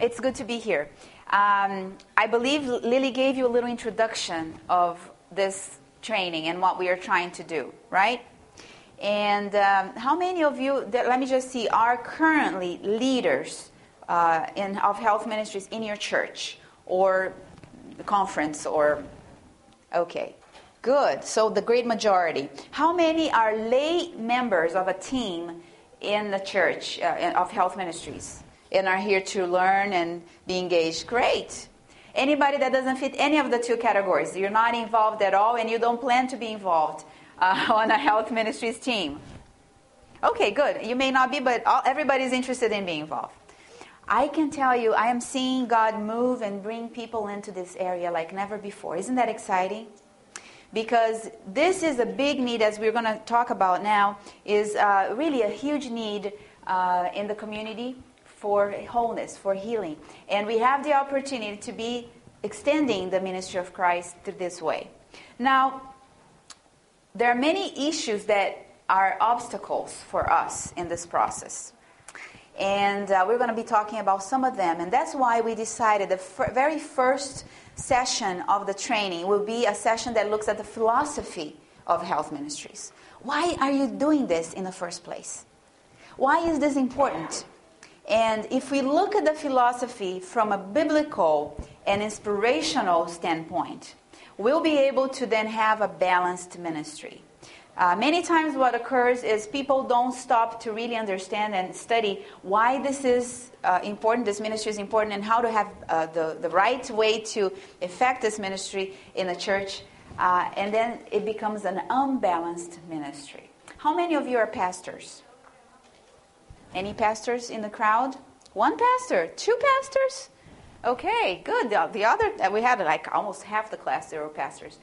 It's good to be here. I believe Lily gave you a little introduction of this training and what we are trying to do, right? And how many of you, let me just see, are currently leaders of health ministries in your church or the conference or... Okay, good. So the great majority. How many are lay members of a team in the church of health ministries and are here to learn and be engaged? Great. Anybody that doesn't fit any of the two categories, you're not involved at all and you don't plan to be involved on a health ministries team? Okay, good. You may not be, but everybody's interested in being involved. I can tell you, I am seeing God move and bring people into this area like never before. Isn't that exciting? Because this is a big need, as we're going to talk about now, is really a huge need in the community for wholeness, for healing. And we have the opportunity to be extending the ministry of Christ through this way. Now, there are many issues that are obstacles for us in this process. And we're going to be talking about some of them. And that's why we decided the very first session of the training will be a session that looks at the philosophy of health ministries. Why are you doing this in the first place? Why is this important? And if we look at the philosophy from a biblical and inspirational standpoint, we'll be able to then have a balanced ministry. Many times what occurs is people don't stop to really understand and study why this is important, this ministry is important, and how to have the right way to effect this ministry in the church. And then it becomes an unbalanced ministry. How many of you are pastors? Any pastors in the crowd? One pastor? Two pastors? Okay, good. The other, we had like almost half the class, they were pastors.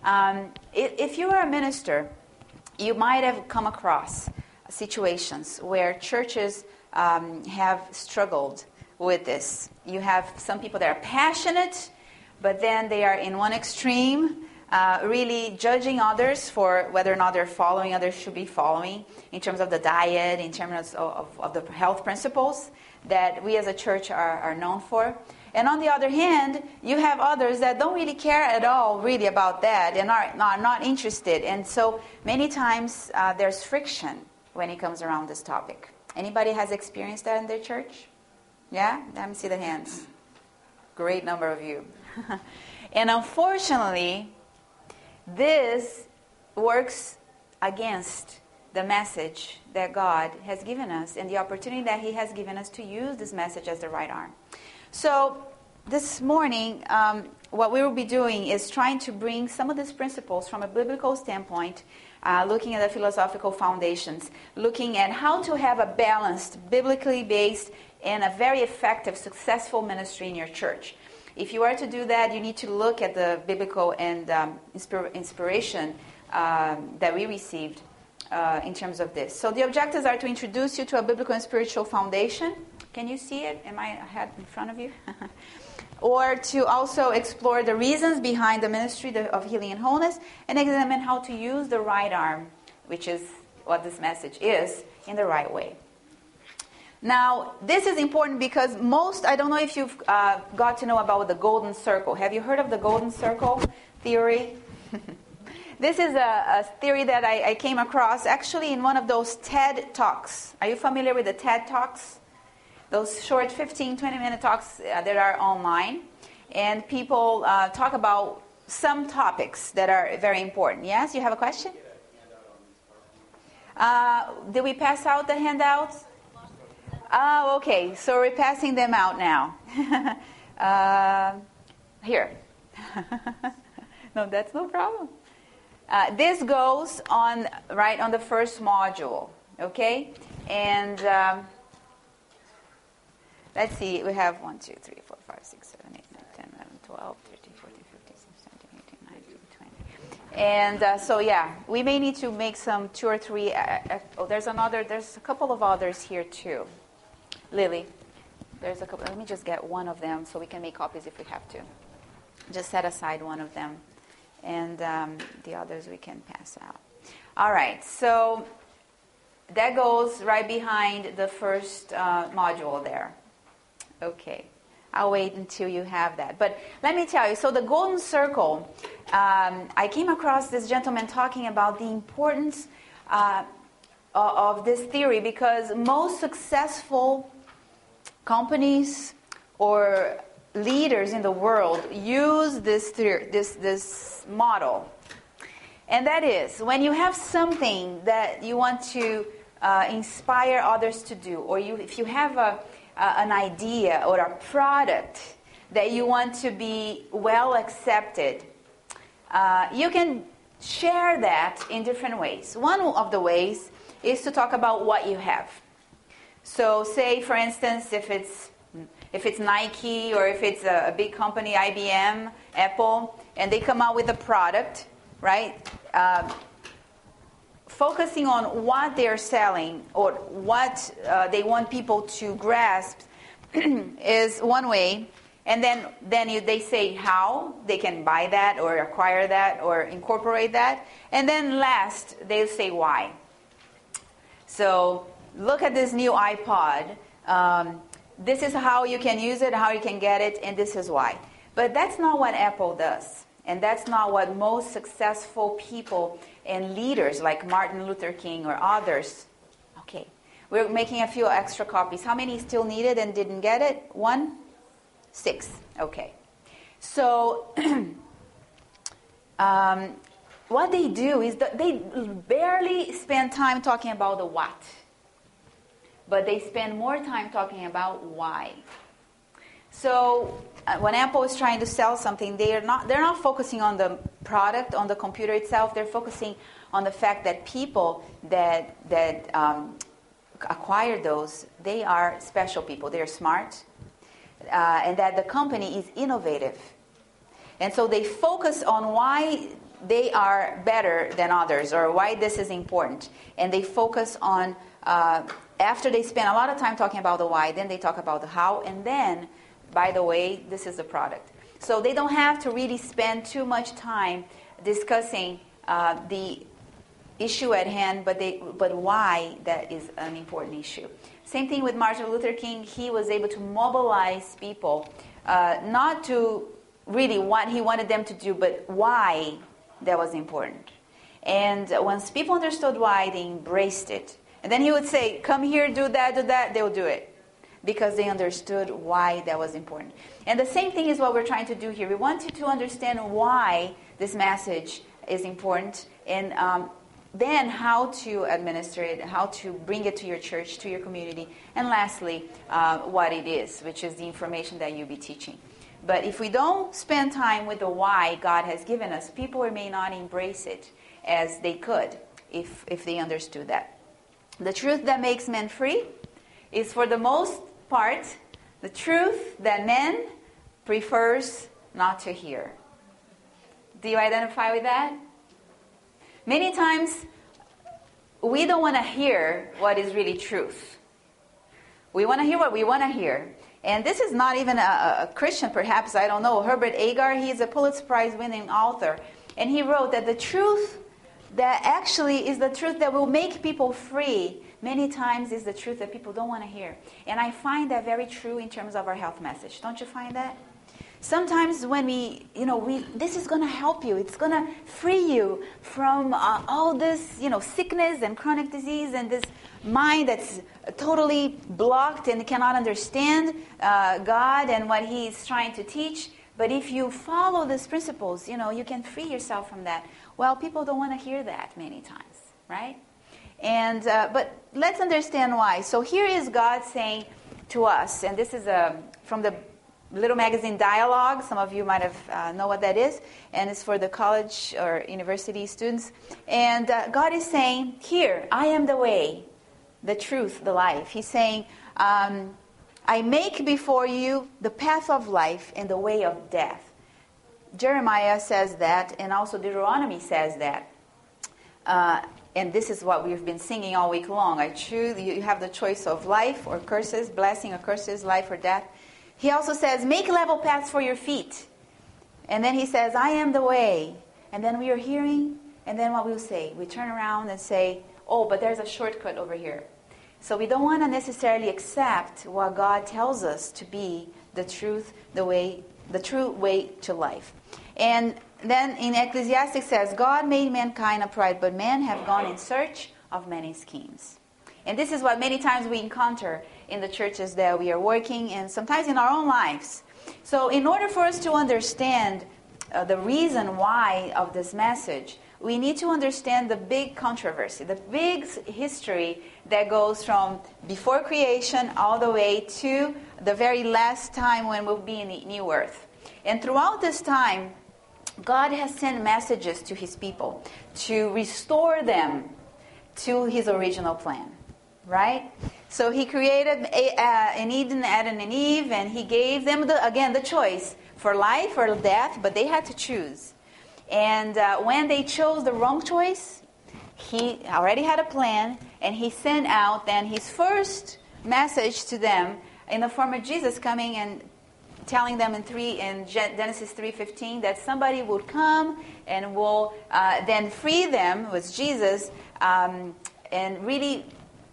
If you are a minister, you might have come across situations where churches have struggled with this. You have some people that are passionate, but then they are in one extreme, really judging others for whether or not they're following, others should be following, in terms of the diet, in terms of the health principles that we as a church are known for. And on the other hand, you have others that don't really care at all really about that and are not interested. And so many times there's friction when it comes around this topic. Anybody has experienced that in their church? Yeah? Let me see the hands. Great number of you. And unfortunately, this works against the message that God has given us and the opportunity that He has given us to use this message as the right arm. So this morning, what we will be doing is trying to bring some of these principles from a biblical standpoint, looking at the philosophical foundations, looking at how to have a balanced, biblically based, and a very effective, successful ministry in your church. If you are to do that, you need to look at the biblical and inspiration that we received in terms of this. So the objectives are to introduce you to a biblical and spiritual foundation. Can you see it? Am I ahead in front of you? Or to also explore the reasons behind the ministry of healing and wholeness and examine how to use the right arm, which is what this message is, in the right way. Now, this is important because I don't know if you've got to know about the golden circle. Have you heard of the golden circle theory? This is a theory that I came across actually in one of those TED Talks. Are you familiar with the TED Talks? Those short 15, 20-minute talks that are online. And people talk about some topics that are very important. Yes, you have a question? Did we pass out the handouts? Oh, okay. So we're passing them out now. Here. No, that's no problem. This goes on right on the first module. Okay? And... let's see, we have 1, 2, 3, 4, 5, 6, 7, 8, 9, 10, 11, 12, 13, 14, 15, 16, 17, 18, 19, 20. And so, yeah, we may need to make some 2 or 3. There's a couple of others here too. Lily, there's a couple. Let me just get one of them so we can make copies if we have to. Just set aside one of them. And the others we can pass out. All right, so that goes right behind the first module there. Okay, I'll wait until you have that. But let me tell you, so the golden circle, I came across this gentleman talking about the importance of this theory, because most successful companies or leaders in the world use this theory, this model. And that is, when you have something that you want to inspire others to do, or if you have an idea or a product that you want to be well accepted, you can share that in different ways. One of the ways is to talk about what you have. So say, for instance, if it's Nike, or if it's a big company, IBM, Apple, and they come out with a product, right? Focusing on what they're selling or what they want people to grasp is one way. And then they say how they can buy that or acquire that or incorporate that. And then last, they'll say why. So look at this new iPod. This is how you can use it, how you can get it, and this is why. But that's not what Apple does. And that's not what most successful people and leaders like Martin Luther King or others. Okay, we're making a few extra copies. How many still needed and didn't get it? 1? 6. Okay. So what they do is that they barely spend time talking about the what, but they spend more time talking about why. So when Apple is trying to sell something, they're not focusing on the product, on the computer itself. They're focusing on the fact that people that acquire those, they are special people. They're smart, and that the company is innovative. And so they focus on why they are better than others, or why this is important. And they focus on, after they spend a lot of time talking about the why, then they talk about the how, and then, by the way, this is the product. So they don't have to really spend too much time discussing the issue at hand, but why that is an important issue. Same thing with Martin Luther King. He was able to mobilize people, not to really what he wanted them to do, but why that was important. And once people understood why, they embraced it. And then he would say, come here, do that, they'll do it. Because they understood why that was important. And the same thing is what we're trying to do here. We want you to understand why this message is important, and then how to administer it, how to bring it to your church, to your community, and lastly, what it is, which is the information that you'll be teaching. But if we don't spend time with the why God has given us, people may not embrace it as they could if they understood that. The truth that makes men free is, for the most part, the truth that man prefers not to hear. Do you identify with that? Many times, we don't want to hear what is really truth. We want to hear what we want to hear. And this is not even a Christian, perhaps, I don't know. Herbert Agar, he's a Pulitzer Prize winning author. And he wrote that the truth that actually is the truth that will make people free many times is the truth that people don't want to hear. And I find that very true in terms of our health message. Don't you find that? Sometimes when this is going to help you. It's going to free you from all this, sickness and chronic disease and this mind that's totally blocked and cannot understand God and what He's trying to teach. But if you follow these principles, you can free yourself from that. Well, people don't want to hear that many times, right? And but let's understand why. So here is God saying to us, and this is from the little magazine Dialogue. Some of you might have know what that is, and it's for the college or university students. And God is saying, here, I am the way, the truth, the life. He's saying, I make before you the path of life and the way of death. Jeremiah says that, and also Deuteronomy says that. And this is what we've been singing all week long. You have the choice of life or curses, blessing or curses, life or death. He also says, make level paths for your feet. And then he says, I am the way. And then we are hearing, and then what we'll say? We turn around and say, oh, but there's a shortcut over here. So we don't want to necessarily accept what God tells us to be the truth, the true way to life. And then in Ecclesiastes says, God made mankind upright, but men have gone in search of many schemes. And this is what many times we encounter in the churches that we are working, and sometimes in our own lives. So in order for us to understand the reason why of this message, we need to understand the big controversy, the big history that goes from before creation all the way to the very last time when we'll be in the new earth. And throughout this time, God has sent messages to his people to restore them to his original plan, right? So he created in Eden, Adam and Eve, and he gave them, the choice for life or death, but they had to choose. And when they chose the wrong choice, he already had a plan, and he sent out then his first message to them in the form of Jesus coming and telling them in Genesis 3:15 that somebody would come and will then free them, was Jesus, and really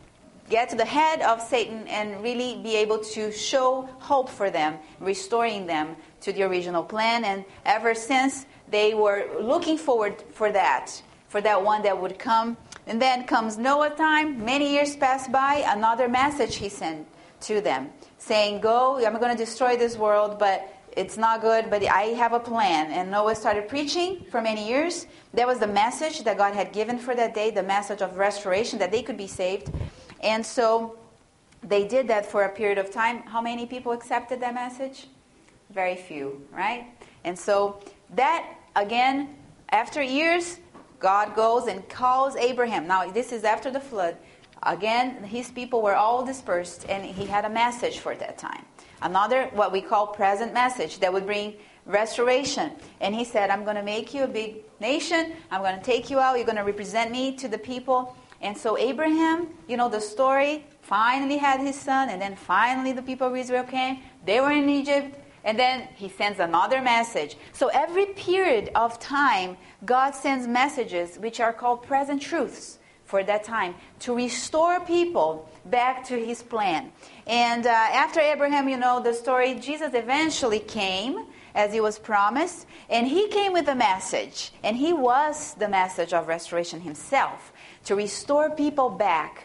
get to the head of Satan and really be able to show hope for them, restoring them to the original plan. And ever since, they were looking forward for that one that would come. And then comes Noah time. Many years pass by. Another message he sent to them, saying, go, I'm going to destroy this world, but it's not good, but I have a plan. And Noah started preaching for many years. That was the message that God had given for that day, the message of restoration, that they could be saved. And so they did that for a period of time. How many people accepted that message? Very few, right? And so that, again, after years, God goes and calls Abraham. Now, this is after the flood. Again, his people were all dispersed, and he had a message for that time. Another, what we call present message, that would bring restoration. And he said, I'm going to make you a big nation. I'm going to take you out. You're going to represent me to the people. And so Abraham, the story, finally had his son, and then finally the people of Israel came. They were in Egypt, and then he sends another message. So every period of time, God sends messages which are called present truths for that time, to restore people back to his plan. And after Abraham, the story, Jesus eventually came, as he was promised, and he came with a message, and he was the message of restoration himself, to restore people back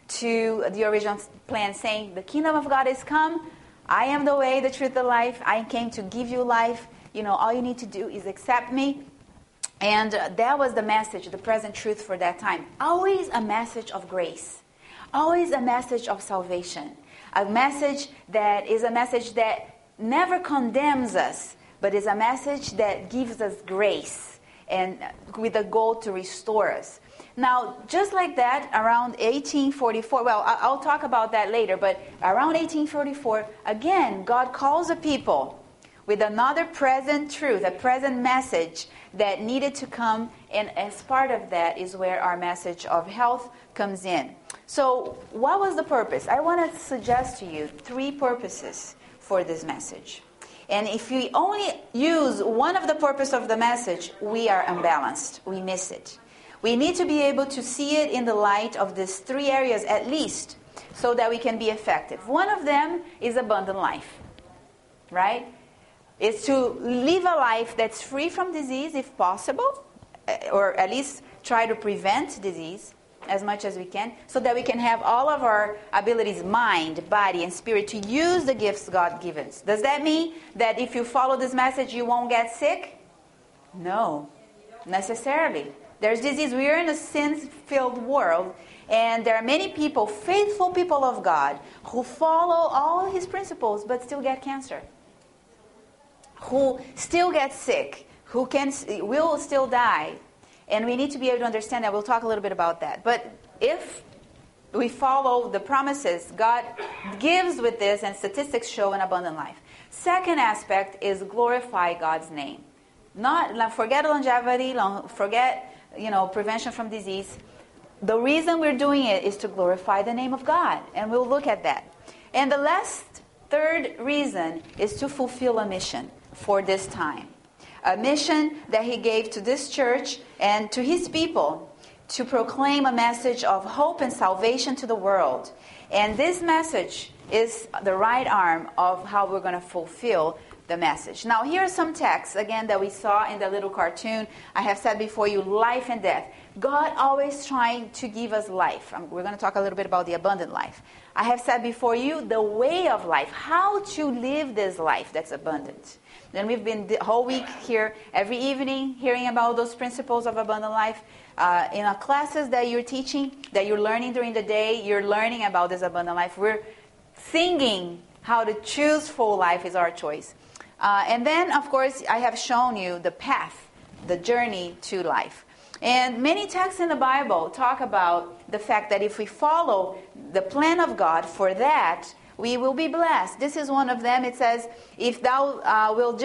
to the original plan, saying, the kingdom of God is come, I am the way, the truth, the life, I came to give you life, all you need to do is accept me. And that was the message, the present truth for that time. Always a message of grace. Always a message of salvation. A message that never condemns us, but is a message that gives us grace and with the goal to restore us. Now, just like that, around 1844, well, I'll talk about that later, but around 1844, again, God calls the people with another present truth, a present message that needed to come, and as part of that is where our message of health comes in. So what was the purpose? I want to suggest to you 3 purposes for this message. And if we only use one of the purposes of the message, we are unbalanced. We miss it. We need to be able to see it in the light of these 3 areas at least, so that we can be effective. One of them is abundant life, right? It's to live a life that's free from disease if possible, or at least try to prevent disease as much as we can, so that we can have all of our abilities, mind, body, and spirit, to use the gifts God gives us. Does that mean that if you follow this message, you won't get sick? No, necessarily. There's disease. We are in a sin-filled world, and there are many people, faithful people of God, who follow all his principles but still get cancer, who still get sick, who will still die. And we need to be able to understand that. We'll talk a little bit about that. But if we follow the promises God gives with this, and statistics show an abundant life. Second aspect is glorify God's name. Not forget longevity, forget prevention from disease. The reason we're doing it is to glorify the name of God, and we'll look at that. And the third reason is to fulfill a mission for this time. A mission that he gave to this church and to his people, to proclaim a message of hope and salvation to the world. And this message is the right arm of how we're going to fulfill the message. Now, here are some texts, again, that we saw in the little cartoon. I have said before you, life and death. God always trying to give us life. We're going to talk a little bit about the abundant life. I have said before you, the way of life, how to live this life that's abundant. Then we've been the whole week here, every evening, hearing about those principles of abundant life. In our classes that you're teaching, that you're learning during the day, you're learning about this abundant life. We're singing how to choose full life is our choice. And then, of course, I have shown you the path, the journey to life. And many texts in the Bible talk about the fact that if we follow the plan of God for that, we will be blessed. This is one of them. It says, if thou wilt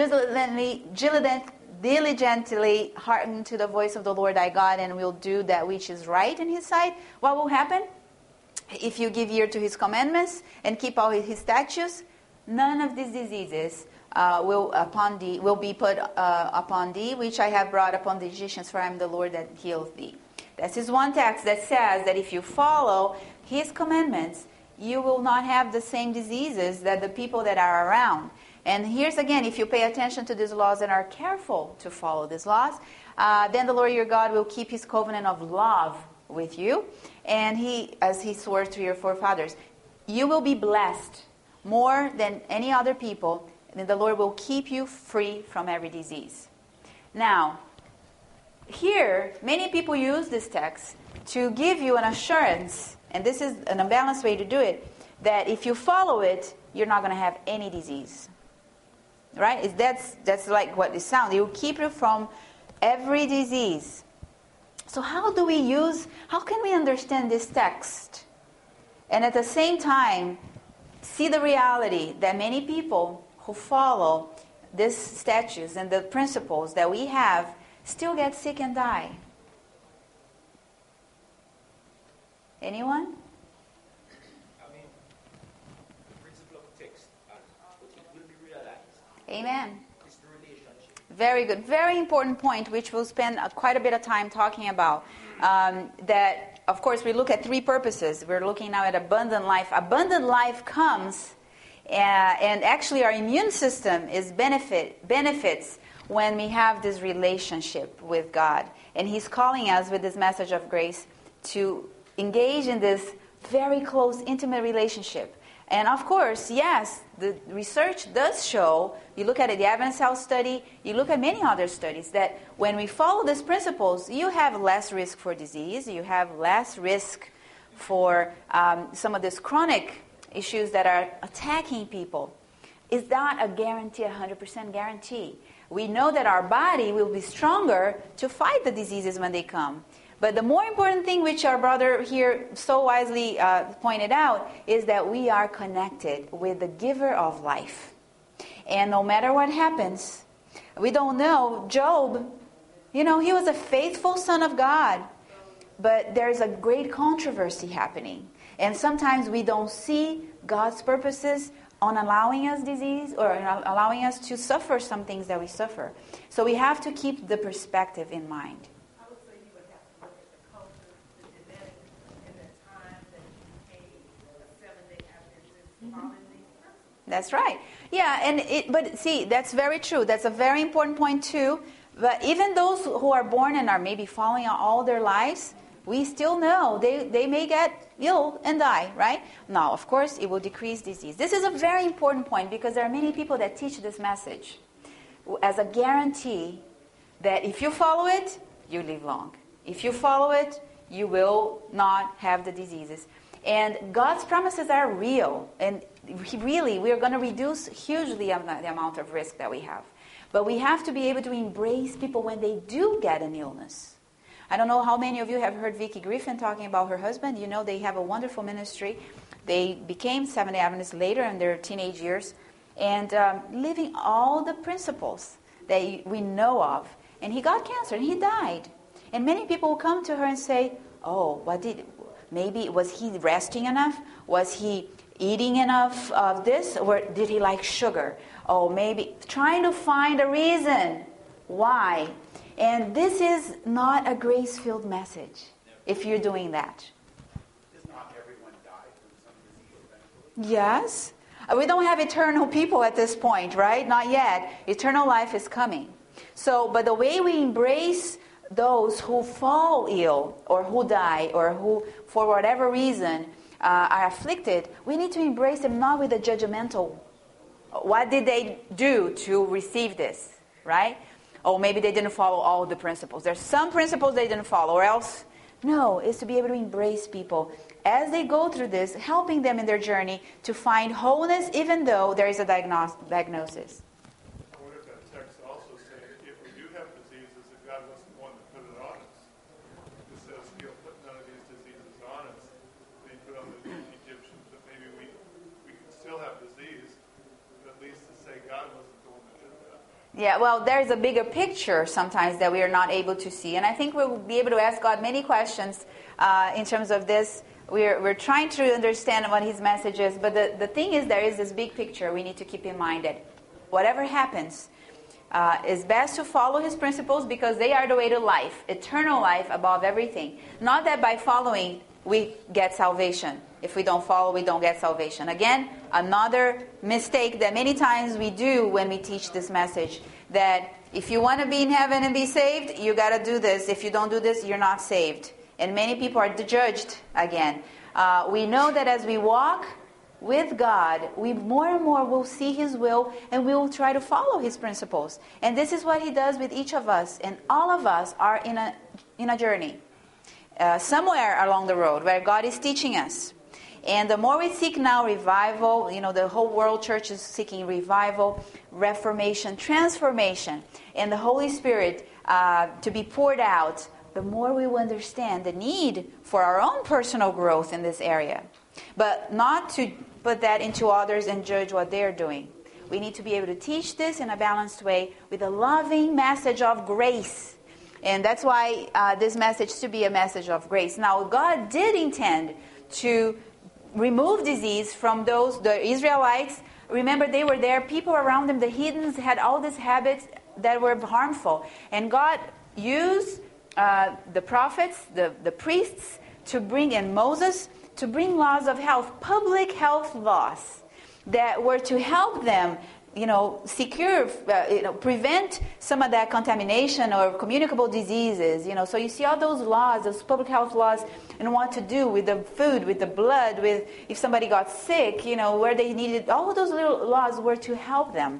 diligently hearken to the voice of the Lord thy God and will do that which is right in his sight, what will happen? If you give ear to his commandments and keep all his statutes, none of these diseases will be put upon thee, which I have brought upon the Egyptians, for I am the Lord that heals thee. This is one text that says that if you follow his commandments, you will not have the same diseases that the people that are around. And here's again, if you pay attention to these laws and are careful to follow these laws, then the Lord your God will keep his covenant of love with you, and as he swore to your forefathers. You will be blessed more than any other people, and the Lord will keep you free from every disease. Now, here, many people use this text to give you an assurance, and this is an unbalanced way to do it, that if you follow it, you're not going to have any disease. Right? That's like what it sounds. It will keep you from every disease. So how can we understand this text? And at the same time, see the reality that many people who follow these statutes and the principles that we have still get sick and die. Anyone? Amen. Very good. Very important point, which we'll spend quite a bit of time talking about. That, of course, we look at three purposes. We're looking now at abundant life. Abundant life comes, and actually our immune system is benefits when we have this relationship with God. And He's calling us with this message of grace to engage in this very close, intimate relationship. And of course, yes, the research does show, you look at it, the Adventist Health Study, you look at many other studies, that when we follow these principles, you have less risk for disease, you have less risk for some of these chronic issues that are attacking people. Is that a guarantee, 100% guarantee? We know that our body will be stronger to fight the diseases when they come. But the more important thing, which our brother here so wisely pointed out, is that we are connected with the giver of life. And no matter what happens, we don't know. Job, he was a faithful son of God. But there's a great controversy happening. And sometimes we don't see God's purposes on allowing us disease or allowing us to suffer some things that we suffer. So we have to keep the perspective in mind. That's right. Yeah, but see, that's very true. That's a very important point too. But even those who are born and are maybe following all their lives, we still know they may get ill and die, right? Now, of course, it will decrease disease. This is a very important point because there are many people that teach this message as a guarantee that if you follow it, you live long. If you follow it, you will not have the diseases. And God's promises are real. And really, we are going to reduce hugely the amount of risk that we have. But we have to be able to embrace people when they do get an illness. I don't know how many of you have heard Vicki Griffin talking about her husband. You know, they have a wonderful ministry. They became Seventh-day Adventists later in their teenage years. And living all the principles that we know of. And he got cancer and he died. And many people will come to her and say, maybe was he resting enough? Was he eating enough of this? Or did he like sugar? Oh, maybe trying to find a reason why. And this is not a grace-filled message if you're doing that. Does not everyone die from some Yes. We don't have eternal people at this point, right? Not yet. Eternal life is coming. So, but the way we embrace those who fall ill or who die or who, for whatever reason, are afflicted, we need to embrace them not with a judgmental, what did they do to receive this, right? Or maybe they didn't follow all the principles. There's some principles they didn't follow, or else. No, it's to be able to embrace people as they go through this, helping them in their journey to find wholeness even though there is a diagnosis. I wonder if that text also says if we do have diseases, that God wasn't the one that put it on us. It says he'll put none of these diseases on us. They put on the Egyptians, but maybe we can still have disease, but at least to say God wasn't the one that did that. Yeah, well, there's a bigger picture sometimes that we are not able to see. And I think we'll be able to ask God many questions in terms of this. We're trying to understand what his message is. But the thing is, there is this big picture we need to keep in mind that whatever happens, it's best to follow his principles because they are the way to life, eternal life above everything. Not that by following we get salvation. If we don't follow, we don't get salvation. Again, another mistake that many times we do when we teach this message, that if you want to be in heaven and be saved, you got to do this. If you don't do this, you're not saved. And many people are judged again. We know that as we walk with God, we more and more will see his will and we will try to follow his principles. And this is what he does with each of us. And all of us are in a journey. Somewhere along the road where God is teaching us. And the more we seek now revival, the whole world church is seeking revival, reformation, transformation, and the Holy Spirit to be poured out, the more we will understand the need for our own personal growth in this area. But not to put that into others and judge what they're doing. We need to be able to teach this in a balanced way with a loving message of grace. And that's why this message to be a message of grace. Now, God did intend to remove disease from the Israelites. Remember, they were there. People around them, the heathens, had all these habits that were harmful. And God used the prophets, the priests, to bring in Moses, to bring laws of health, public health laws that were to help them secure, prevent some of that contamination or communicable diseases, So you see all those laws, those public health laws, and what to do with the food, with the blood, with if somebody got sick, where they needed. All of those little laws were to help them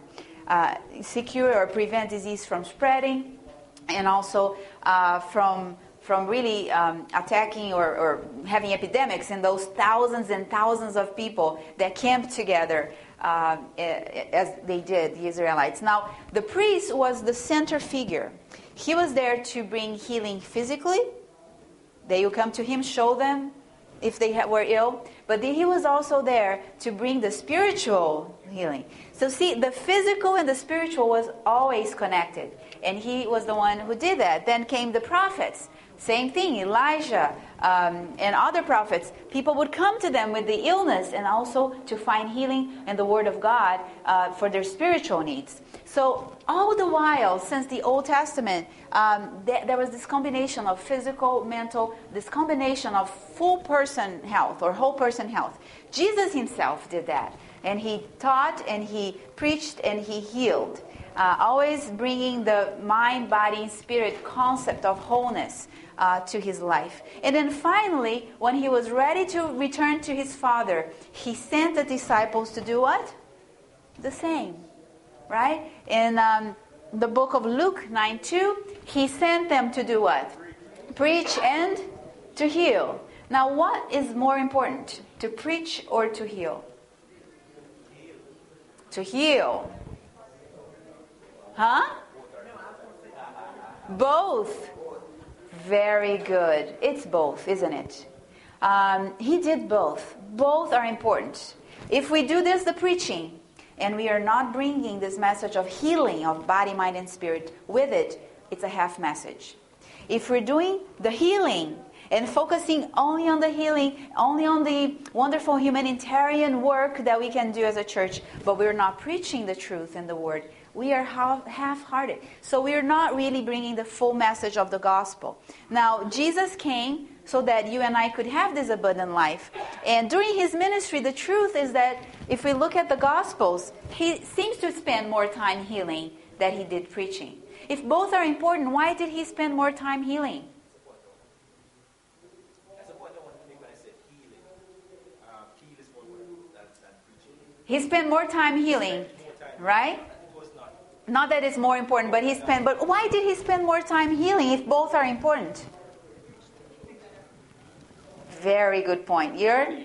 secure or prevent disease from spreading, and also from really attacking or having epidemics in those thousands and thousands of people that camped together. As they did, the Israelites. Now, the priest was the center figure. He was there to bring healing physically. They would come to him, show them if they were ill. But he was also there to bring the spiritual healing. So see, the physical and the spiritual was always connected. And he was the one who did that. Then came the prophets. Same thing, Elijah and other prophets. People would come to them with the illness and also to find healing and the Word of God for their spiritual needs. So all the while, since the Old Testament, there was this combination of physical, mental, this combination of full person health or whole person health. Jesus himself did that. And he taught and he preached and he healed. Always bringing the mind, body, and spirit concept of wholeness to his life. And then finally, when he was ready to return to his Father, he sent the disciples to do what? The same. Right? In the book of Luke 9:2, he sent them to do what? Preach and to heal. Now, what is more important? To preach or to heal? To heal. Huh? Both. Very good. It's both, isn't it? He did both. Both are important. If we do this, the preaching, and we are not bringing this message of healing of body, mind, and spirit with it, it's a half message. If we're doing the healing and focusing only on the healing, only on the wonderful humanitarian work that we can do as a church, but we're not preaching the truth in the Word. We are half-hearted. So we are not really bringing the full message of the gospel. Now, Jesus came so that you and I could have this abundant life. And during his ministry, the truth is that if we look at the Gospels, he seems to spend more time healing than he did preaching. If both are important, why did he spend more time healing? That's the point I want to make when I said healing. Heal is more than preaching. He spent more time healing, right? Not that it's more important, but but why did he spend more time healing if both are important? Very good point.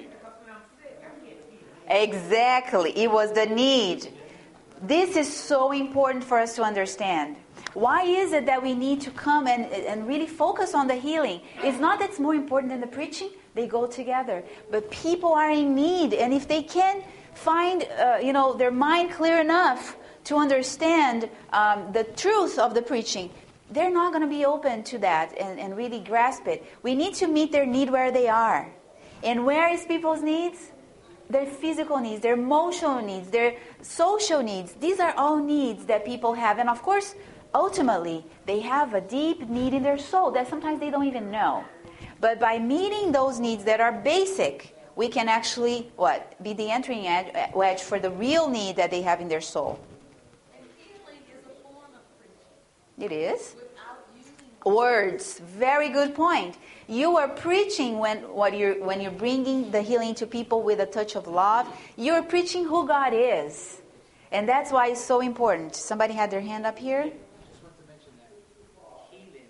Exactly. It was the need. This is so important for us to understand. Why is it that we need to come and really focus on the healing? It's not that it's more important than the preaching. They go together. But people are in need. And if they can find their mind clear enough to understand the truth of the preaching, they're not going to be open to that and really grasp it. We need to meet their need where they are. And where is people's needs? Their physical needs, their emotional needs, their social needs. These are all needs that people have. And of course, ultimately, they have a deep need in their soul that sometimes they don't even know. But by meeting those needs that are basic, we can actually, be the entering wedge for the real need that they have in their soul. And healing is a form of preaching. It is. Without using Words. Very good point. You are preaching when you're bringing the healing to people with a touch of love. You're preaching who God is. And that's why it's so important. Somebody had their hand up here? I just want to mention that healing,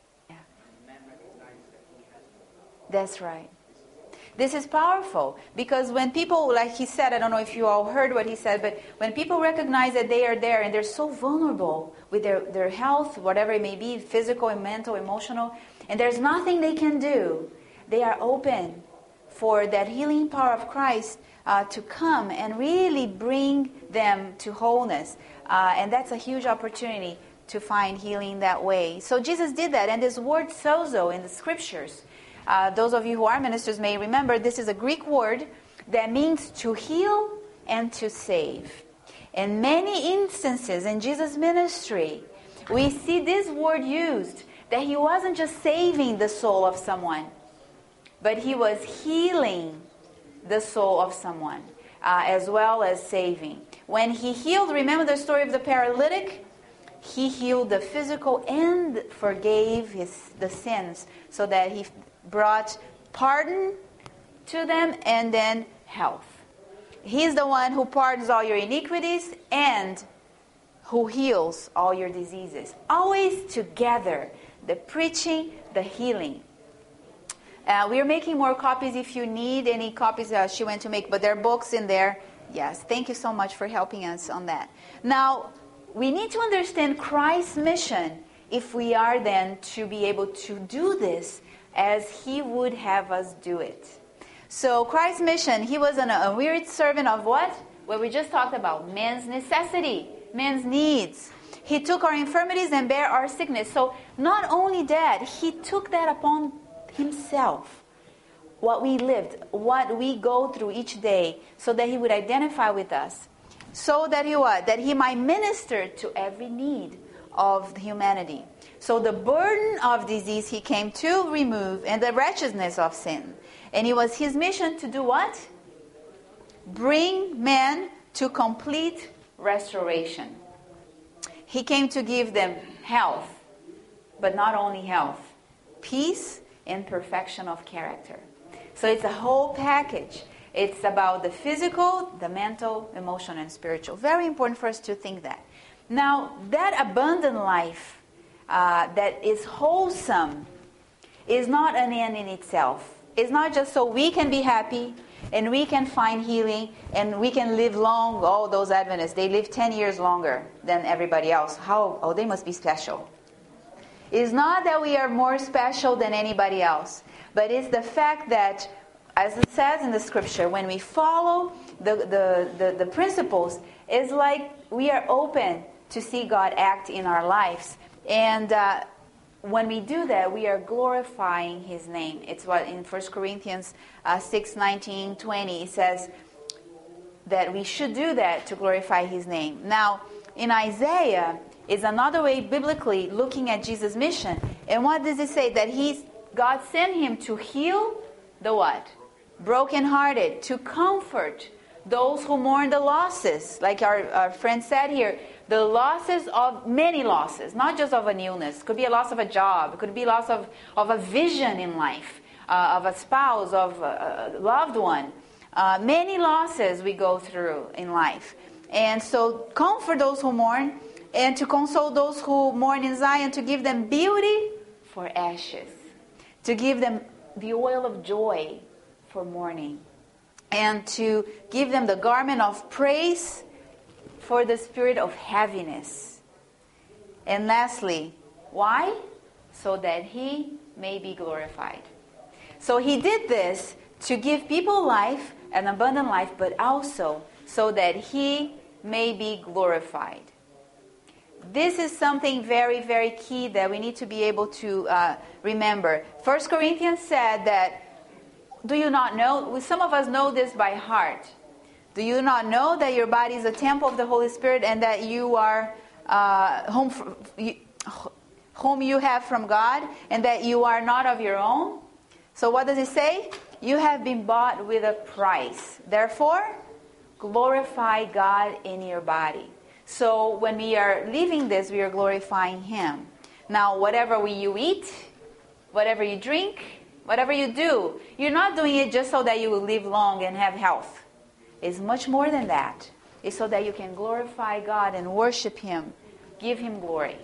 man recognizes that he has no power. That's right. This is powerful because when people, like he said, I don't know if you all heard what he said, but when people recognize that they are there and they're so vulnerable with their health, whatever it may be, physical and mental, emotional, and there's nothing they can do, they are open for that healing power of Christ to come and really bring them to wholeness. And that's a huge opportunity to find healing that way. So Jesus did that. And this word sozo in the scriptures, those of you who are ministers may remember, this is a Greek word that means to heal and to save. In many instances in Jesus' ministry, we see this word used, that he wasn't just saving the soul of someone, but he was healing the soul of someone, as well as saving. When he healed, remember the story of the paralytic? He healed the physical and forgave the sins, so that he brought pardon to them and then health. He's the one who pardons all your iniquities and who heals all your diseases. Always together, the preaching, the healing. We are making more copies if you need any copies. She went to make, but there are books in there. Yes, thank you so much for helping us on that. Now, we need to understand Christ's mission if we are then to be able to do this as he would have us do it. So Christ's mission, he was a wearied servant of what? What we just talked about, man's necessity, man's needs. He took our infirmities and bare our sickness. So not only that, he took that upon himself. What we lived, what we go through each day, so that he would identify with us. So that that he might minister to every need of humanity. So the burden of disease he came to remove, and the wretchedness of sin. And it was his mission to do what? Bring man to complete restoration. He came to give them health, but not only health, peace and perfection of character. So it's a whole package. It's about the physical, the mental, emotional, and spiritual. Very important for us to think that. Now, that abundant life that is wholesome is not an end in itself. It's not just so we can be happy and we can find healing and we can live long. Oh, those Adventists, they live 10 years longer than everybody else. Oh, they must be special. It's not that we are more special than anybody else, but it's the fact that, as it says in the scripture, when we follow the principles, it's like we are open to see God act in our lives. And when we do that, we are glorifying His name. It's what in 1 Corinthians 6:19-20 it says that we should do that to glorify His name. Now, in Isaiah is another way biblically looking at Jesus' mission. And what does it say? That God sent Him to heal the what? Brokenhearted, to comfort those who mourn the losses. Like our friend said here, the losses of many losses, not just of an illness. It could be a loss of a job. It could be loss of a vision in life, of a spouse, of a loved one. Many losses we go through in life. And so comfort those who mourn, and to console those who mourn in Zion, to give them beauty for ashes, to give them the oil of joy for mourning, and to give them the garment of praise for the spirit of heaviness. And lastly, why? So that He may be glorified. So He did this to give people life, an abundant life, but also so that He may be glorified. This is something very, very key that we need to be able to remember. 1 Corinthians said that, do you not know? Some of us know this by heart. Do you not know that your body is a temple of the Holy Spirit and that you are whom you have from God, and that you are not of your own? So what does it say? You have been bought with a price. Therefore, glorify God in your body. So when we are living this, we are glorifying Him. Now, whatever you eat, whatever you drink, whatever you do, you're not doing it just so that you will live long and have health. It's much more than that. It's so that you can glorify God and worship Him, give Him glory.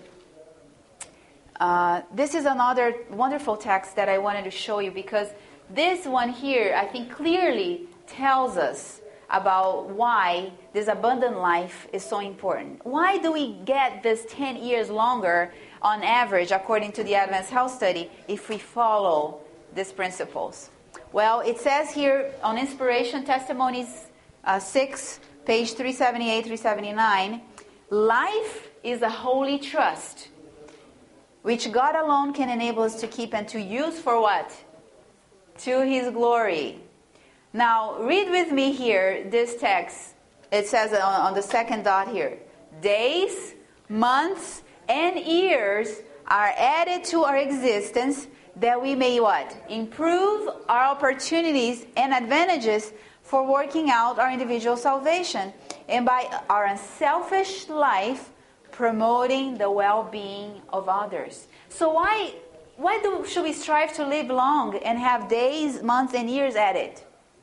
This is another wonderful text that I wanted to show you, because this one here, I think, clearly tells us about why this abundant life is so important. Why do we get this 10 years longer on average, according to the Advanced Health Study, if we follow these principles? Well, it says here on Inspiration Testimonies 6, page 378, 379, life is a holy trust, which God alone can enable us to keep and to use for what? To His glory. Now, read with me here this text. It says on the second dot here, days, months, and years are added to our existence that we may what? Improve our opportunities and advantages for working out our individual salvation, and by our unselfish life promoting the well-being of others. So why should we strive to live long and have days, months, and years added?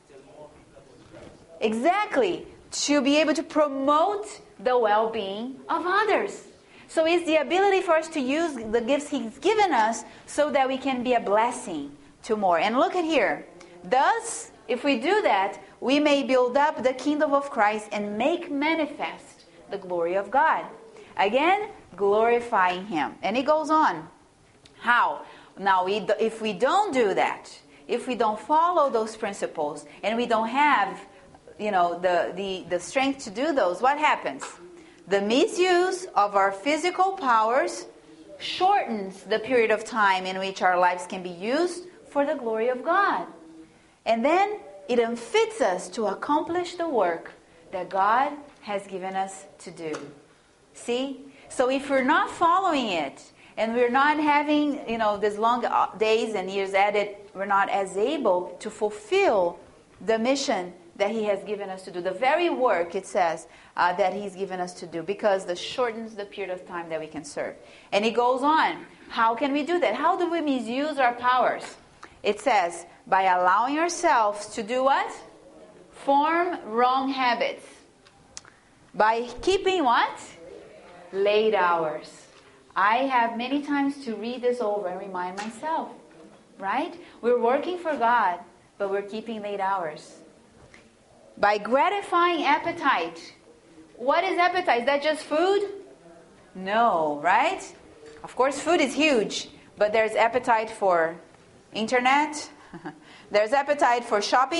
Exactly, to be able to promote the well-being of others. So it's the ability for us to use the gifts He's given us so that we can be a blessing to more. And look at here. Thus, if we do that, we may build up the kingdom of Christ and make manifest the glory of God. Again, glorifying Him. And it goes on. How? Now, if we don't do that, if we don't follow those principles, and we don't have, the strength to do those, what happens? The misuse of our physical powers shortens the period of time in which our lives can be used for the glory of God. And then it unfits us to accomplish the work that God has given us to do. See? So if we're not following it, and we're not having, these long days and years added, we're not as able to fulfill the mission that He has given us to do. The very work, it says, that He's given us to do, because this shortens the period of time that we can serve. And it goes on. How can we do that? How do we misuse our powers? It says, by allowing ourselves to do what? Form wrong habits. By keeping what? Late hours. I have many times to read this over and remind myself, right? We're working for God, but we're keeping late hours. By gratifying appetite. What is appetite? Is that just food? No, right? Of course, food is huge, but there's appetite for internet. There's appetite for shopping.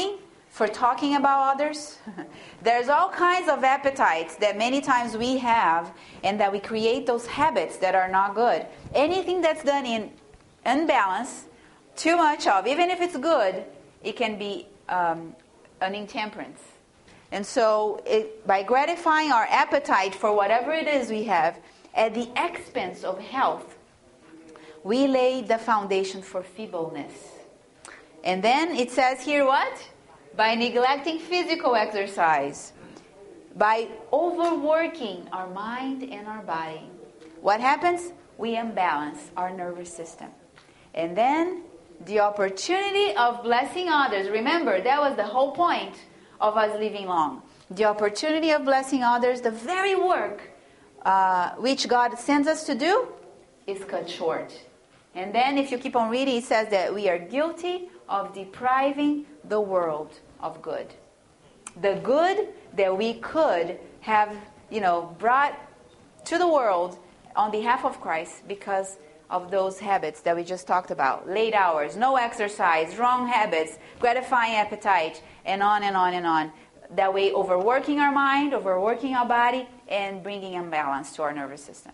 for talking about others. There's all kinds of appetites that many times we have, and that we create those habits that are not good. Anything that's done in unbalance, too much of, even if it's good, it can be an intemperance. And so by gratifying our appetite for whatever it is we have at the expense of health, we lay the foundation for feebleness. And then it says here what? By neglecting physical exercise, by overworking our mind and our body, what happens? We unbalance our nervous system. And then the opportunity of blessing others. Remember, that was the whole point of us living long. The opportunity of blessing others, the very work which God sends us to do, is cut short. And then if you keep on reading, it says that we are guilty of depriving the world of good. The good that we could have, brought to the world on behalf of Christ because of those habits that we just talked about. Late hours, no exercise, wrong habits, gratifying appetite, and on and on and on. That way, overworking our mind, overworking our body, and bringing imbalance to our nervous system.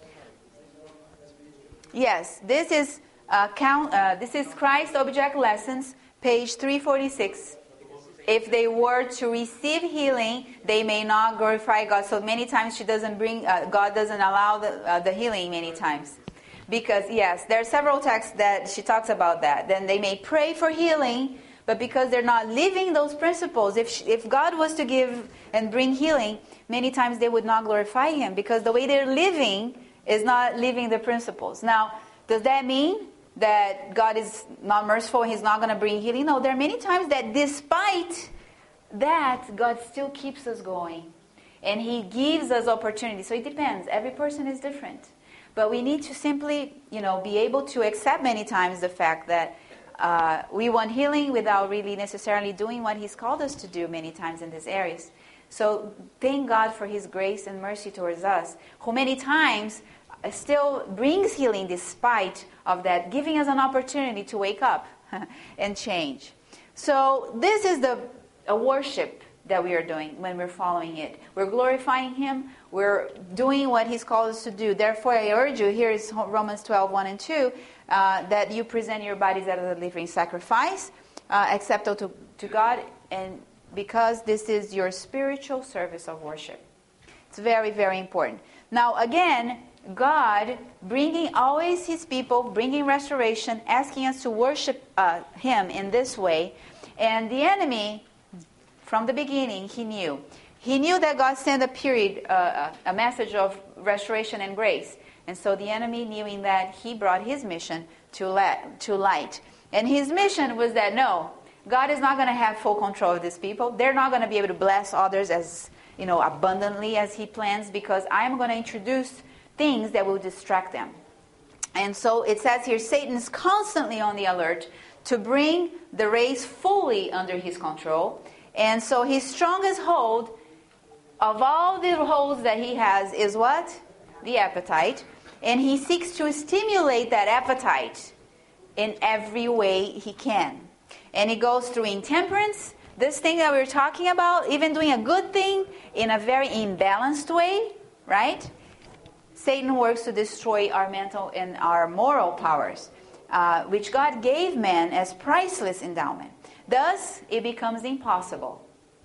Yes, this is Christ Object Lessons, page 346. If they were to receive healing, they may not glorify God. So many times God doesn't allow the healing many times. Because, yes, there are several texts that she talks about that. Then they may pray for healing, but because they're not living those principles, if God was to give and bring healing, many times they would not glorify Him, because the way they're living is not living the principles. Now, does that mean that God is not merciful and He's not going to bring healing? No, there are many times that despite that, God still keeps us going. And He gives us opportunities. So it depends. Every person is different. But we need to simply, be able to accept many times the fact that we want healing without really necessarily doing what He's called us to do many times in these areas. So thank God for His grace and mercy towards us, who many times still brings healing despite of that, giving us an opportunity to wake up and change. So this is a worship that we are doing when we're following it. We're glorifying Him. We're doing what He's called us to do. Therefore, I urge you, here is Romans 12, 1 and 2, that you present your bodies as a living sacrifice, acceptable to God, and because this is your spiritual service of worship. It's very, very important. Now, again, God bringing always His people, bringing restoration, asking us to worship Him in this way. And the enemy, from the beginning, he knew. He knew that God sent a period, a message of restoration and grace. And so the enemy, knowing that, he brought his mission to light. And his mission was that, no, God is not going to have full control of these people. They're not going to be able to bless others as, abundantly as He plans, because I'm going to introduce things that will distract them. And so it says here, Satan is constantly on the alert to bring the race fully under his control. And so his strongest hold of all the holds that he has is what? The appetite. And he seeks to stimulate that appetite in every way he can. And it goes through intemperance, this thing that we're talking about, even doing a good thing in a very imbalanced way, right? Satan works to destroy our mental and our moral powers, which God gave man as priceless endowment. Thus, it becomes impossible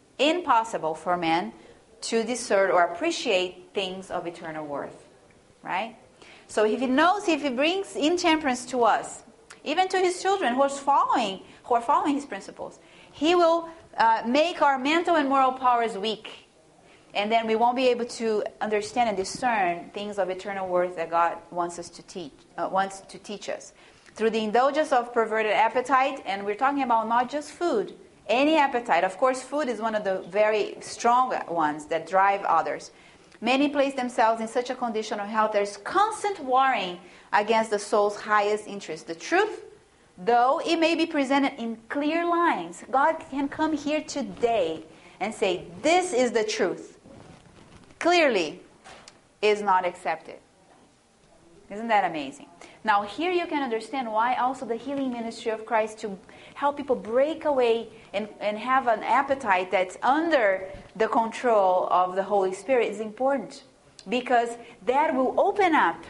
for man to discern or appreciate things of eternal worth, right? So if he brings intemperance to us, even to his children who are following his principles, he will make our mental and moral powers weak. And then we won't be able to understand and discern things of eternal worth that God wants to teach us. Through the indulgence of perverted appetite, and we're talking about not just food, any appetite. Of course, food is one of the very strong ones that drive others. Many place themselves in such a condition of health. There's constant warring against the soul's highest interest. The truth, though it may be presented in clear lines, God can come here today and say, this is the truth. Clearly is not accepted. Isn't that amazing? Now here you can understand why also the healing ministry of Christ, to help people break away and have an appetite that's under the control of the Holy Spirit, is important. Because that will open up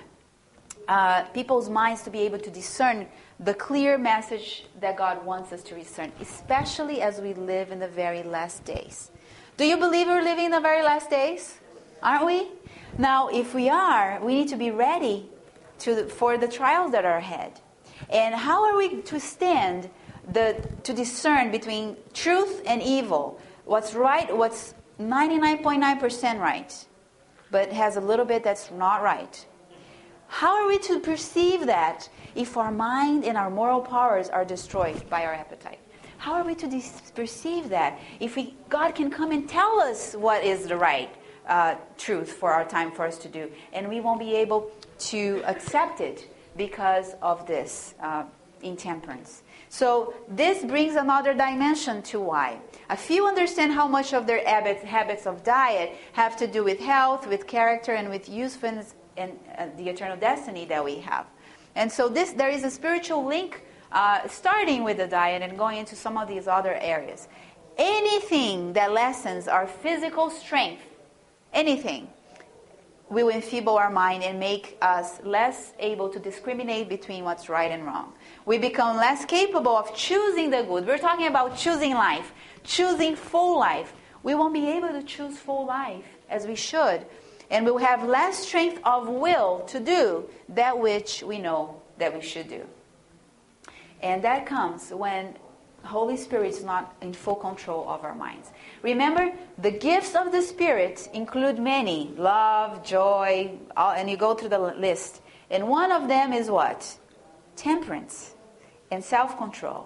people's minds to be able to discern the clear message that God wants us to discern, especially as we live in the very last days. Do you believe we're living in the very last days? Aren't we? Now, if we are, we need to be ready for the trials that are ahead. And how are we to stand to discern between truth and evil? What's right, what's 99.9% right, but has a little bit that's not right? How are we to perceive that if our mind and our moral powers are destroyed by our appetite? How are we to perceive that if God can come and tell us what is the right truth for our time for us to do, and we won't be able to accept it because of this intemperance? So this brings another dimension to why. A few understand how much of their habits of diet have to do with health, with character, and with usefulness and the eternal destiny that we have. And so there is a spiritual link starting with the diet and going into some of these other areas. Anything that lessens our physical strength, anything, will enfeeble our mind and make us less able to discriminate between what's right and wrong. We become less capable of choosing the good. We're talking about choosing life, choosing full life. We won't be able to choose full life as we should. And we'll have less strength of will to do that which we know that we should do. And that comes when Holy Spirit is not in full control of our minds. Remember, the gifts of the Spirit include many. Love, joy, and you go through the list. And one of them is what? Temperance and self-control.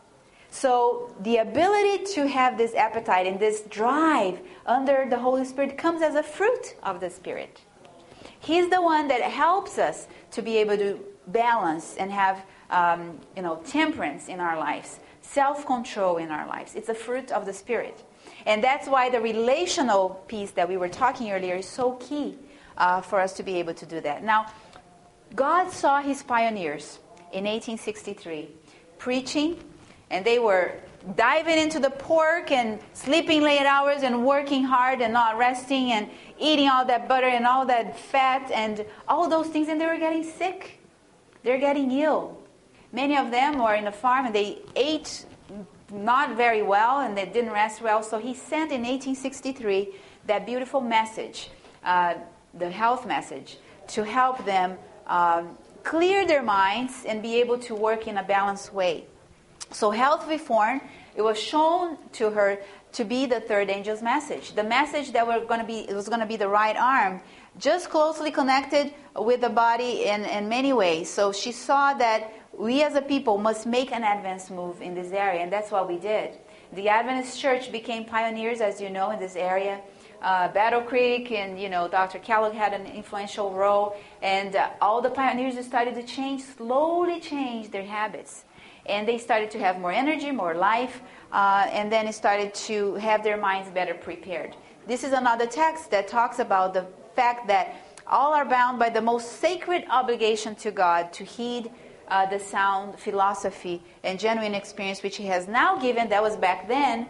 So the ability to have this appetite and this drive under the Holy Spirit comes as a fruit of the Spirit. He's the one that helps us to be able to balance and have temperance in our lives, self-control in our lives. It's a fruit of the Spirit. And that's why the relational piece that we were talking earlier is so key for us to be able to do that. Now, God saw his pioneers in 1863 preaching, and they were diving into the pork and sleeping late hours and working hard and not resting and eating all that butter and all that fat and all those things, and they were getting sick. They're getting ill. Many of them were in a farm and they ate not very well and they didn't rest well. So he sent in 1863 that beautiful message, the health message, to help them clear their minds and be able to work in a balanced way. So health reform, it was shown to her to be the third angel's message. The message that was going to be the right arm, just closely connected with the body in many ways. So she saw that we as a people must make an advance move in this area, and that's what we did. The Adventist Church became pioneers, as you know, in this area. Battle Creek and, Dr. Kellogg had an influential role, and all the pioneers started to slowly change their habits. And they started to have more energy, more life, and then it started to have their minds better prepared. This is another text that talks about the fact that all are bound by the most sacred obligation to God to heed the sound philosophy and genuine experience which he has now given, that was back then,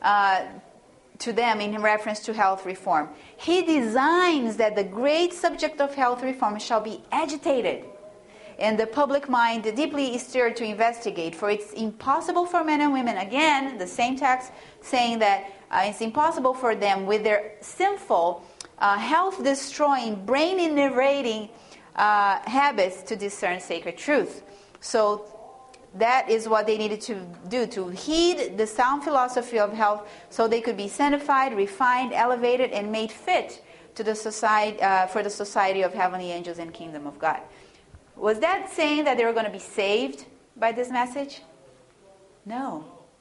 to them in reference to health reform. He designs that the great subject of health reform shall be agitated, and the public mind deeply stirred to investigate. For it's impossible for men and women, again, the same text saying that it's impossible for them with their sinful, health-destroying, brain-innervating habits to discern sacred truth. So that is what they needed to do, to heed the sound philosophy of health so they could be sanctified, refined, elevated, and made fit to the society, for the society of heavenly angels and kingdom of God. Was that saying that they were going to be saved by this message? No.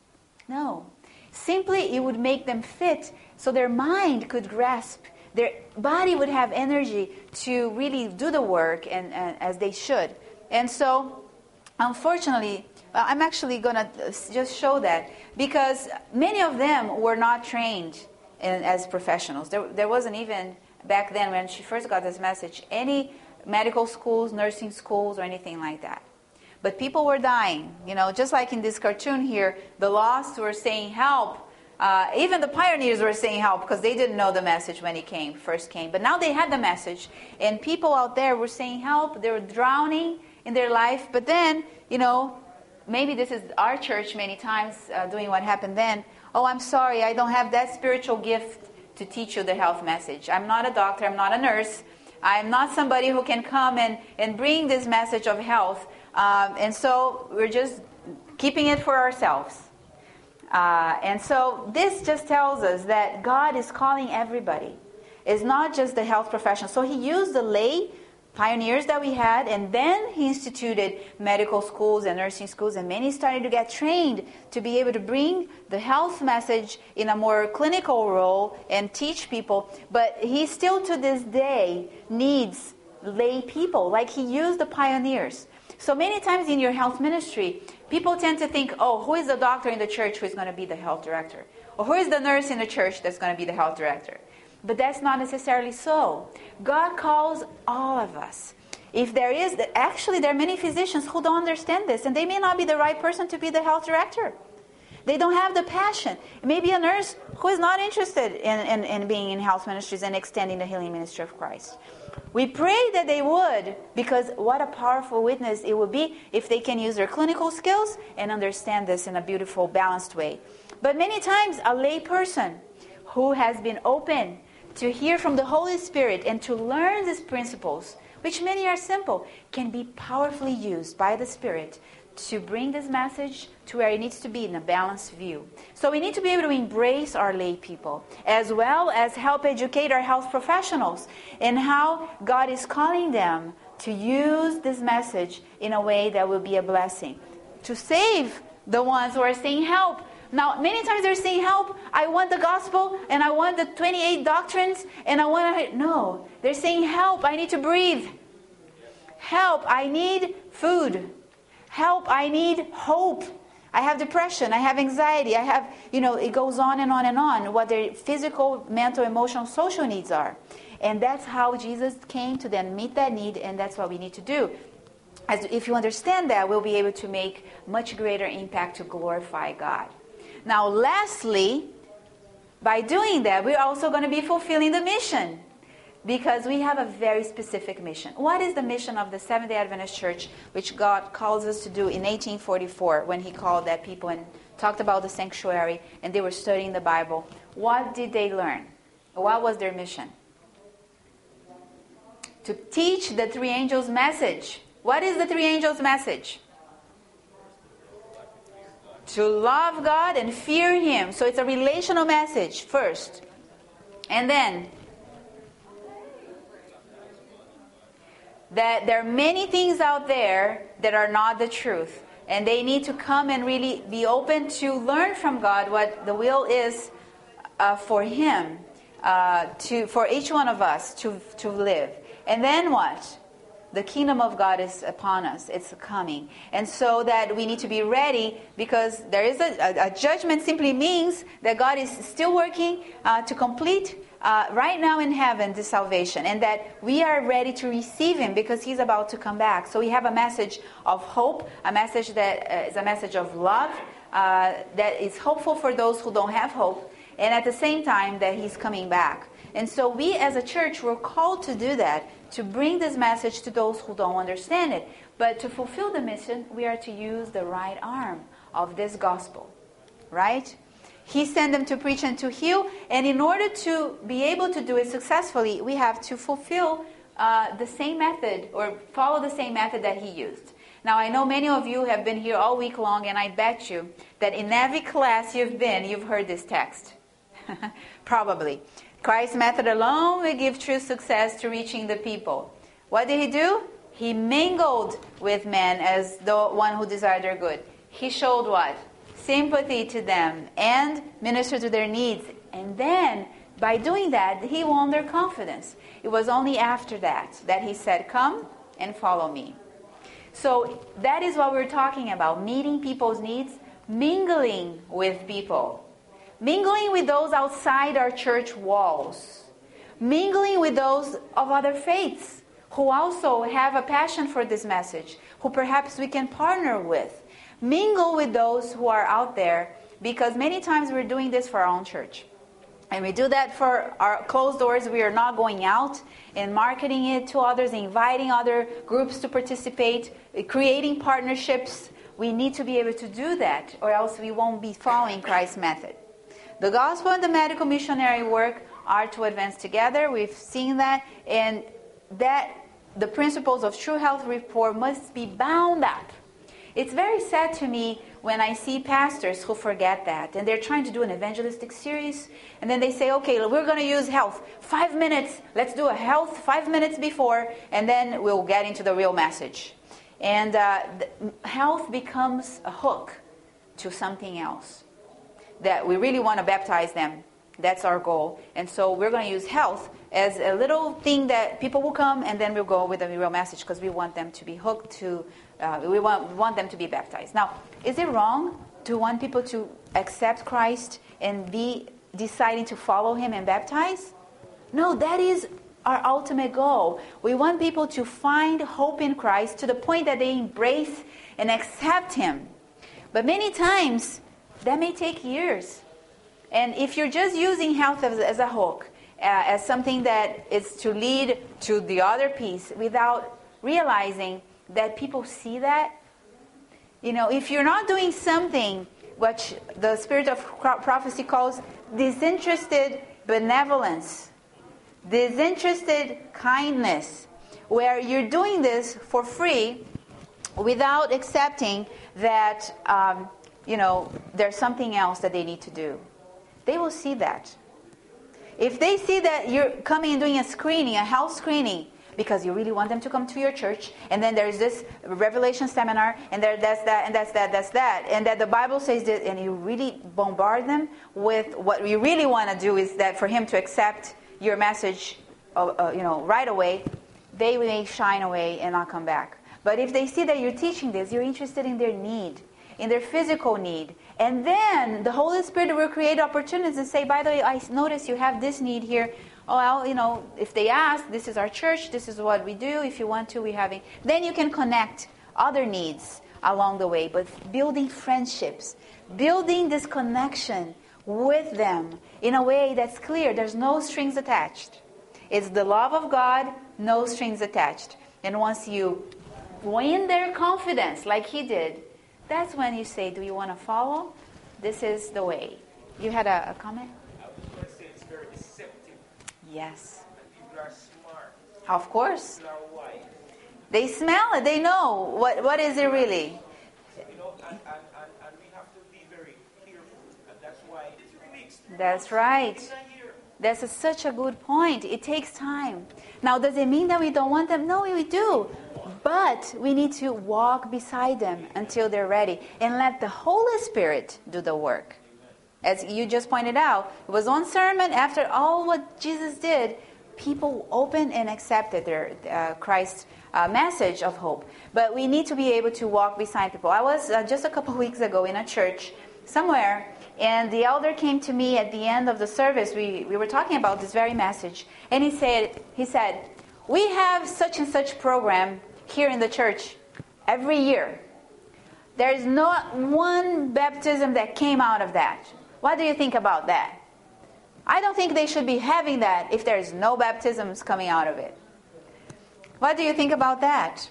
Simply, it would make them fit so their mind could grasp. Their body would have energy to really do the work and as they should. And so, unfortunately, I'm actually going to just show that because many of them were not trained as professionals. There wasn't even, back then when she first got this message, any medical schools, nursing schools, or anything like that. But people were dying. Just like in this cartoon here, the lost were saying help. Even the pioneers were saying help because they didn't know the message when it first came. But now they had the message. And people out there were saying help. They were drowning in their life. But then, maybe this is our church many times doing what happened then. Oh, I'm sorry, I don't have that spiritual gift to teach you the health message. I'm not a doctor. I'm not a nurse. I'm not somebody who can come and bring this message of health. And so we're just keeping it for ourselves. And so this just tells us that God is calling everybody. It's not just the health professionals. So he used the lay pioneers that we had, and then he instituted medical schools and nursing schools, and many started to get trained to be able to bring the health message in a more clinical role and teach people. But he still to this day needs lay people, like he used the pioneers. So many times in your health ministry, people tend to think, oh, who is the doctor in the church who is going to be the health director? Or who is the nurse in the church that's going to be the health director? But that's not necessarily so. God calls all of us. Actually, there are many physicians who don't understand this, and they may not be the right person to be the health director. They don't have the passion. Maybe a nurse who is not interested in being in health ministries and extending the healing ministry of Christ. We pray that they would, because what a powerful witness it would be if they can use their clinical skills and understand this in a beautiful, balanced way. But many times, a lay person who has been open to hear from the Holy Spirit and to learn these principles, which many are simple, can be powerfully used by the Spirit to bring this message to where it needs to be in a balanced view. So we need to be able to embrace our lay people, as well as help educate our health professionals in how God is calling them to use this message in a way that will be a blessing, to save the ones who are saying help. Now, many times they're saying, help, I want the gospel, and I want the 28 doctrines, and I want to... No, they're saying, help, I need to breathe. Help, I need food. Help, I need hope. I have depression, I have anxiety, I have, it goes on and on and on, what their physical, mental, emotional, social needs are. And that's how Jesus came to then meet that need, and that's what we need to do. If you understand that, we'll be able to make much greater impact to glorify God. Now, lastly, by doing that, we're also going to be fulfilling the mission, because we have a very specific mission. What is the mission of the Seventh-day Adventist Church, which God calls us to do in 1844, when he called that people and talked about the sanctuary, and they were studying the Bible? What did they learn? What was their mission? To teach the three angels' message. What is the three angels' message? To love God and fear Him. So it's a relational message first. And then, that there are many things out there that are not the truth. And they need to come and really be open to learn from God what the will is for Him, for each one of us to live. And then what? The kingdom of God is upon us. It's coming. And so that we need to be ready, because there is a judgment simply means that God is still working to complete right now in heaven this salvation, and that we are ready to receive Him because He's about to come back. So we have a message of hope, a message that is a message of love, that is hopeful for those who don't have hope, and at the same time that He's coming back. And so we as a church were called to do that, to bring this message to those who don't understand it. But to fulfill the mission, we are to use the right arm of this gospel, right? He sent them to preach and to heal, and in order to be able to do it successfully, we have to fulfill the same method, or follow the same method that He used. Now, I know many of you have been here all week long, and I bet you that in every class you've heard this text. Probably. Christ's method alone will give true success to reaching the people. What did He do? He mingled with men as the one who desired their good. He showed what? Sympathy to them and ministered to their needs. And then, by doing that, He won their confidence. It was only after that He said, come and follow me. So that is what we're talking about, meeting people's needs, mingling with people. Mingling with those outside our church walls. Mingling with those of other faiths who also have a passion for this message, who perhaps we can partner with. Mingle with those who are out there, because many times we're doing this for our own church. And we do that for our closed doors. We are not going out and marketing it to others, inviting other groups to participate, creating partnerships. We need to be able to do that, or else we won't be following Christ's method. The gospel and the medical missionary work are to advance together. We've seen that, and that the principles of true health reform must be bound up. It's very sad to me when I see pastors who forget that, and they're trying to do an evangelistic series, and then they say, okay, we're going to use health. 5 minutes, let's do a health 5 minutes before, and then we'll get into the real message. And health becomes a hook to something else, that we really want to baptize them. That's our goal. And so we're going to use health as a little thing that people will come, and then we'll go with the real message, because we want them to be hooked to, we want them to be baptized. Now, is it wrong to want people to accept Christ and be deciding to follow Him and baptize? No, that is our ultimate goal. We want people to find hope in Christ to the point that they embrace and accept Him. But many times, that may take years. And if you're just using health as a hook, as something that is to lead to the other piece without realizing that people see that, if you're not doing something what the spirit of prophecy calls disinterested benevolence, disinterested kindness, where you're doing this for free without accepting that, there's something else that they need to do. They will see that. If they see that you're coming and doing a screening, a health screening, because you really want them to come to your church, and then there's this Revelation seminar, and that's that, and that the Bible says that, and you really bombard them with what you really want to do is that for him to accept your message, right away, they may shine away and not come back. But if they see that you're teaching this, you're interested in their need, in their physical need, and then the Holy Spirit will create opportunities and say, by the way, I notice you have this need here. Oh, well, if they ask, this is our church, this is what we do. If you want to, we're having. Then you can connect other needs along the way. But building friendships, building this connection with them in a way that's clear. There's no strings attached. It's the love of God, no strings attached. And once you win their confidence like he did, that's when you say, do you want to follow? This is the way. You had a comment? I was going to say it's very deceptive. Yes. And people are smart. Of course. People are wise. They smell it. They know. What is it really? And we have to be very careful. And that's why it's really extreme. That's right. In a year. That's such a good point. It takes time. Now, does it mean that we don't want them? No, we do. But we need to walk beside them until they're ready and let the Holy Spirit do the work. As you just pointed out, it was one sermon. After all what Jesus did, people opened and accepted their Christ's message of hope. But we need to be able to walk beside people. I was just a couple weeks ago in a church somewhere, and the elder came to me at the end of the service. We were talking about this very message. And he said, we have such and such program here in the church every year. There is not one baptism that came out of that. What do you think about that? I don't think they should be having that if there's no baptisms coming out of it. What do you think about that?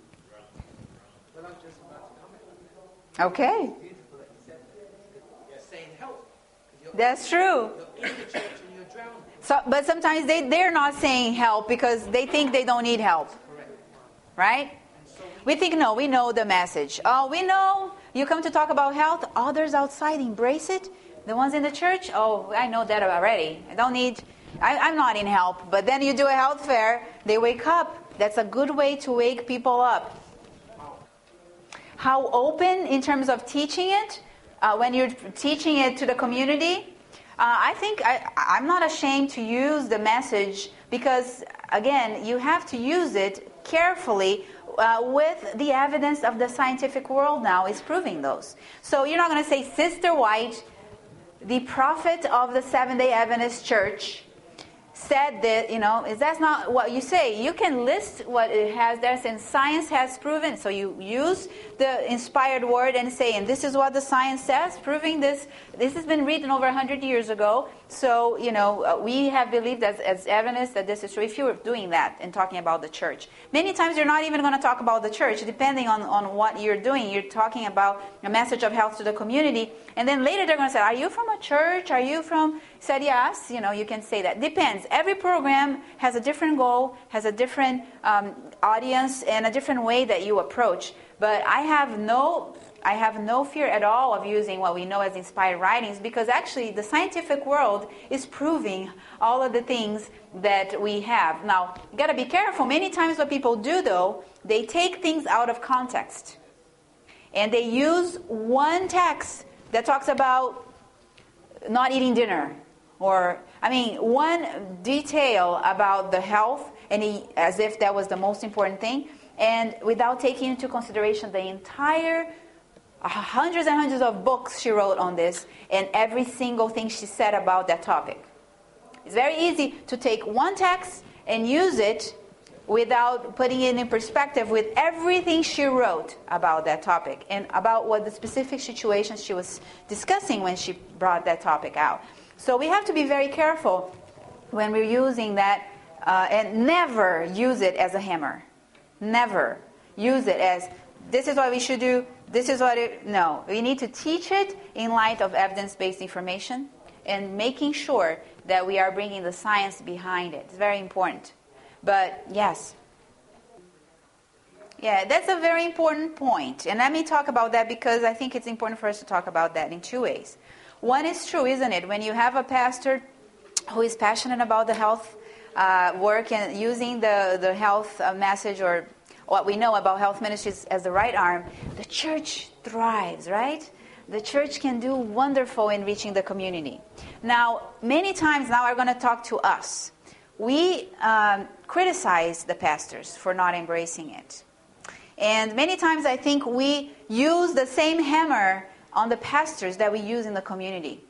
Well, I'm just about to comment. Okay. Beautiful that you said that. You're saying help. That's true. You're in the church and you're drowning. But sometimes they're not saying help because they think they don't need help. Correct. Right? We think, no, we know the message. Oh, we know you come to talk about health. Others outside embrace it. The ones in the church, oh, I know that already. I'm not in help. But then you do a health fair, they wake up. That's a good way to wake people up. How open in terms of teaching it, when you're teaching it to the community, I think I'm not ashamed to use the message because, again, you have to use it carefully with the evidence of the scientific world now is proving those. So you're not going to say, Sister White, the prophet of the Seventh-day Adventist Church, said that, is that's not what you say. You can list what it has there, and science has proven. So you use the inspired word and say, and this is what the science says, proving this. This has been written over 100 years ago. So, we have believed as evidence that this is true. If you're doing that and talking about the church. Many times you're not even going to talk about the church, depending on what you're doing. You're talking about a message of health to the community. And then later they're going to say, are you from a church? Are you from... Said yes, you can say that. Depends. Every program has a different goal, has a different audience, and a different way that you approach. But I have no fear at all of using what we know as inspired writings, because actually the scientific world is proving all of the things that we have. Now, you got to be careful. Many times what people do, though, they take things out of context. And they use one text that talks about not eating dinner. Or, one detail about the health, as if that was the most important thing, and without taking into consideration the entire hundreds and hundreds of books she wrote on this, and every single thing she said about that topic. It's very easy to take one text and use it without putting it in perspective with everything she wrote about that topic, and about what the specific situations she was discussing when she brought that topic out. So we have to be very careful when we're using that, and never use it as a hammer. Never use it as, this is what we should do, this is what it... No, we need to teach it in light of evidence-based information and making sure that we are bringing the science behind it. It's very important. But, yes. Yeah, that's a very important point. And let me talk about that, because I think it's important for us to talk about that in two ways. One is true, isn't it? When you have a pastor who is passionate about the health work and using the health message, or what we know about health ministries as the right arm, the church thrives, right? The church can do wonderful in reaching the community. Now, many times now we're going to talk to us. We criticize the pastors for not embracing it. And many times I think we use the same hammer on the pastors that we use in the community.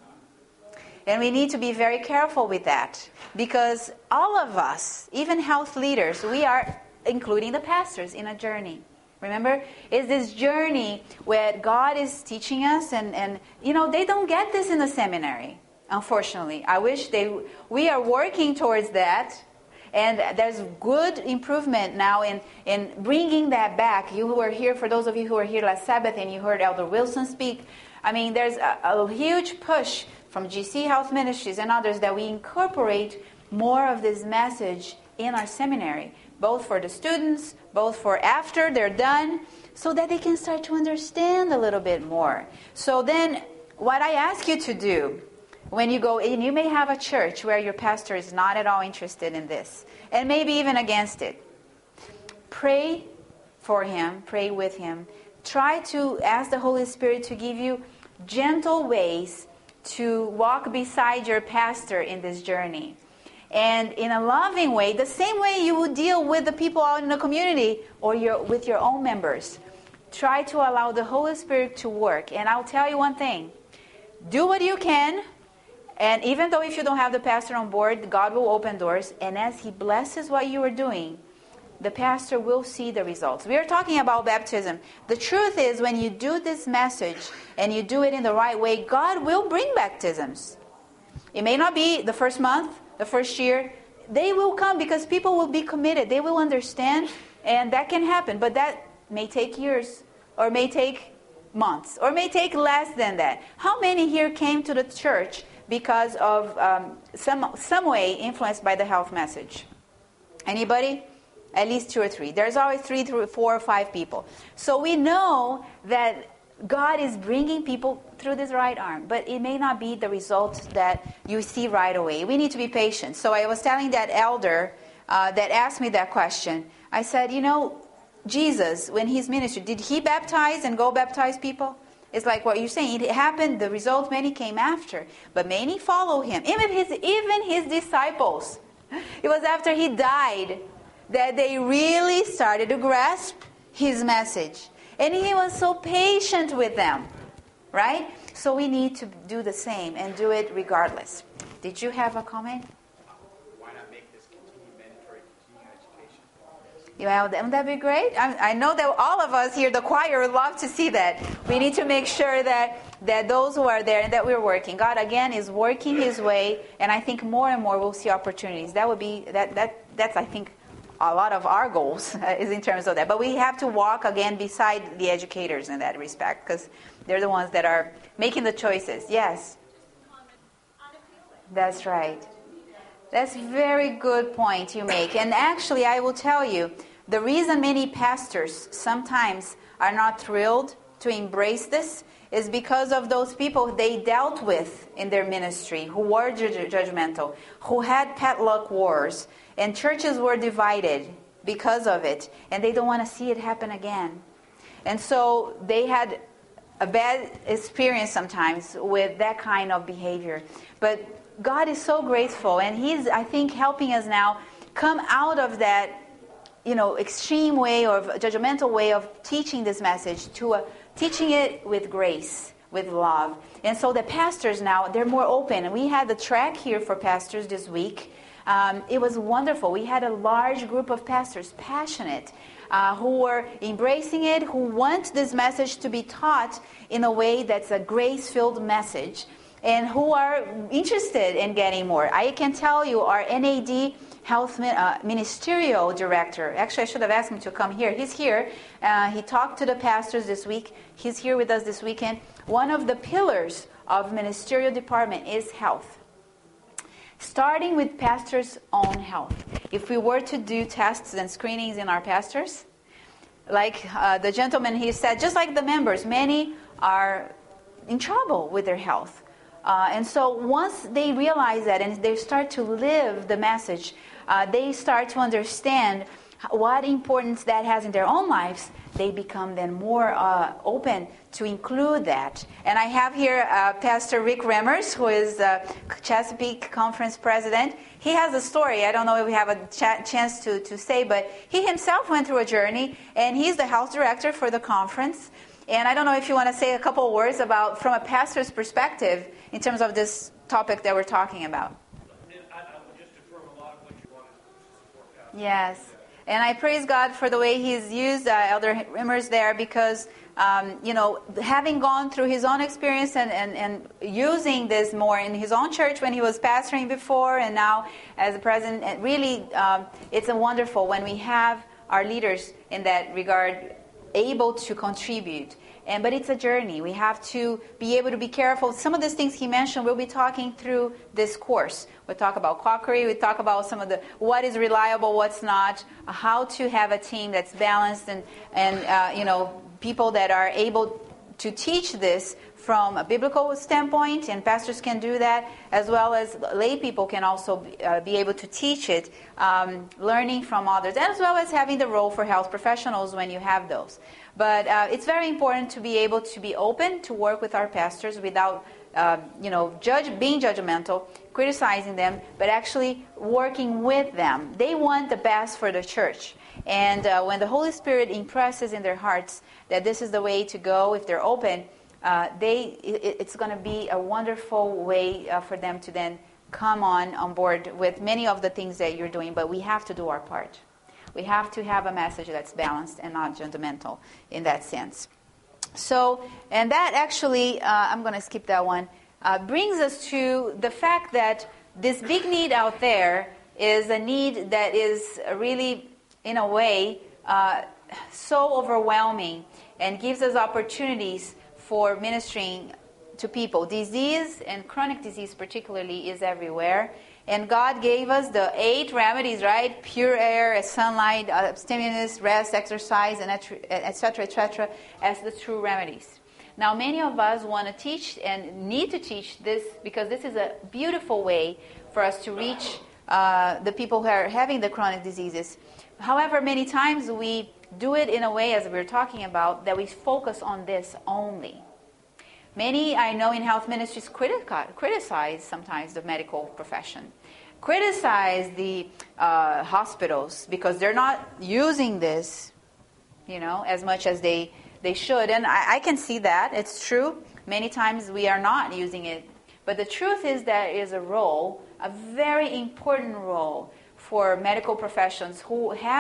And we need to be very careful with that, because all of us, even health leaders, we are including the pastors in a journey. Remember, it's this journey where God is teaching us, and they don't get this in the seminary, unfortunately. I wish we are working towards that. And there's good improvement now in bringing that back. You who were here, for those of you who were here last Sabbath and you heard Elder Wilson speak, there's a huge push from GC Health Ministries and others that we incorporate more of this message in our seminary, both for the students, both for after they're done, so that they can start to understand a little bit more. So then, what I ask you to do, when you go in, you may have a church where your pastor is not at all interested in this, and maybe even against it. Pray for him, pray with him. Try to ask the Holy Spirit to give you gentle ways to walk beside your pastor in this journey. And in a loving way, the same way you would deal with the people out in the community or with your own members. Try to allow the Holy Spirit to work. And I'll tell you one thing. Do what you can. And even though if you don't have the pastor on board, God will open doors. And as He blesses what you are doing, the pastor will see the results. We are talking about baptism. The truth is, when you do this message and you do it in the right way, God will bring baptisms. It may not be the first month, the first year. They will come because people will be committed. They will understand, and that can happen. But that may take years, or may take months, or may take less than that. How many here came to the church because of some way influenced by the health message? Anybody? At least 2 or 3. There's always 3, 4, or 5 people. So we know that God is bringing people through this right arm, but it may not be the result that you see right away. We need to be patient. So I was telling that elder that asked me that question. I said, Jesus, when His ministry, did He baptize and go baptize people? It's like what you're saying. It happened, the result, many came after. But many follow Him. Even his disciples. It was after He died that they really started to grasp His message. And He was so patient with them. Right? So we need to do the same and do it regardless. Did you have a comment? Well, wouldn't that be great? I know that all of us here, the choir, would love to see that. We need to make sure that those who are there and that we're working. God, again, is working His way, and I think more and more we'll see opportunities. That would be, that's I think, a lot of our goals is in terms of that. But we have to walk, again, beside the educators in that respect, because they're the ones that are making the choices. Yes? That's right. That's a very good point you make. And actually, I will tell you, the reason many pastors sometimes are not thrilled to embrace this is because of those people they dealt with in their ministry who were judgmental, who had padlock wars, and churches were divided because of it, and they don't want to see it happen again. And so they had a bad experience sometimes with that kind of behavior. But God is so graceful, and He's, I think, helping us now come out of that, extreme way or judgmental way of teaching this message to teaching it with grace, with love. And so the pastors now, they're more open. And we had the track here for pastors this week. It was wonderful. We had a large group of pastors, passionate, who were embracing it, who want this message to be taught in a way that's a grace-filled message, and who are interested in getting more. I can tell you our NAD Health Ministerial Director, actually I should have asked him to come here. He's here. He talked to the pastors this week. He's here with us this weekend. One of the pillars of ministerial department is health. Starting with pastors' own health. If we were to do tests and screenings in our pastors, like the gentleman, he said, just like the members, many are in trouble with their health. And so once they realize that and they start to live the message, they start to understand what importance that has in their own lives, they become then more open to include that. And I have here Pastor Rick Remmers, who is Chesapeake Conference President. He has a story. I don't know if we have a chance to say, but he himself went through a journey, and he's the health director for the conference. And I don't know if you want to say a couple of words about, from a pastor's perspective, in terms of this topic that we're talking about. Yes. And I praise God for the way He's used Elder Remmers there, because, having gone through his own experience and using this more in his own church when he was pastoring before and now as a president, and really it's a wonderful when we have our leaders in that regard able to contribute. But it's a journey. We have to be able to be careful. Some of these things he mentioned, we'll be talking through this course. We'll talk about cockery. We'll talk about some of the what is reliable, what's not, how to have a team that's balanced, and people that are able to teach this from a biblical standpoint, and pastors can do that, as well as lay people can also be able to teach it, learning from others, as well as having the role for health professionals when you have those. But it's very important to be able to be open to work with our pastors without, being judgmental, criticizing them, but actually working with them. They want the best for the church. And when the Holy Spirit impresses in their hearts that this is the way to go, if they're open, it's going to be a wonderful way for them to then come on board with many of the things that you're doing. But we have to do our part. We have to have a message that's balanced and not judgmental in that sense. So, and that actually, I'm going to skip that one, brings us to the fact that this big need out there is a need that is really, in a way, so overwhelming and gives us opportunities for ministering to people. Disease, and chronic disease particularly, is everywhere. And God gave us the 8 remedies, right? Pure air, sunlight, abstinence, rest, exercise, and etc., as the true remedies. Now, many of us want to teach and need to teach this because this is a beautiful way for us to reach the people who are having the chronic diseases. However, many times we do it in a way, as we were talking about, that we focus on this only. Many, I know, in health ministries criticize sometimes the medical profession, criticize the hospitals because they're not using this, as much as they should. And I can see that. It's true. Many times we are not using it. But the truth is there is a role, a very important role, for medical professions who have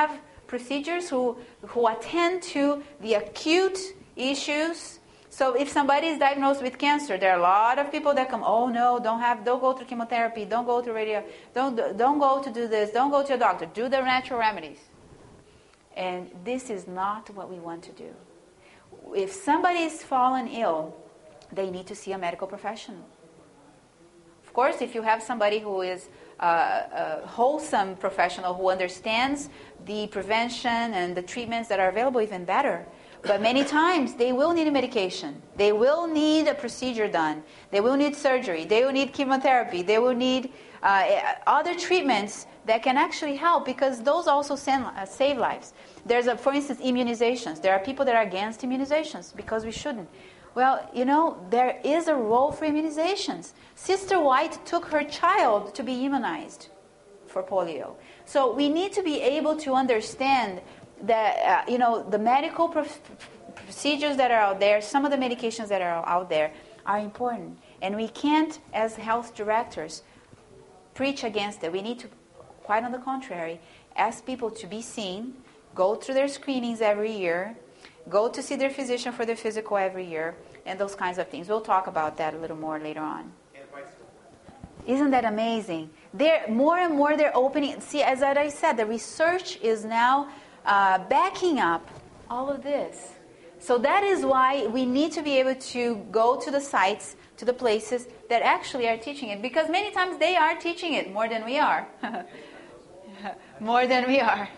procedures who attend to the acute issues. So if somebody is diagnosed with cancer, there are a lot of people that come, oh no, don't go to chemotherapy, don't go to radio, don't go to do this, don't go to a doctor, do the natural remedies. And this is not what we want to do. If somebody is fallen ill, they need to see a medical professional. Of course, if you have somebody who is a wholesome professional who understands the prevention and the treatments that are available, even better. But many times they will need a medication. They will need a procedure done. They will need surgery. They will need chemotherapy. They will need other treatments that can actually help, because those also save lives. There's, for instance, immunizations. There are people that are against immunizations because we shouldn't. Well, there is a role for immunizations. Sister White took her child to be immunized for polio. So we need to be able to understand that, the medical procedures that are out there, some of the medications that are out there are important. And we can't, as health directors, preach against it. We need to, quite on the contrary, ask people to be seen, go through their screenings every year, go to see their physician for their physical every year, and those kinds of things. We'll talk about that a little more later on. Isn't that amazing? More and more they're opening. See, as I said, the research is now backing up all of this. So that is why we need to be able to go to the sites, to the places that actually are teaching it. Because many times they are teaching it more than we are. More than we are.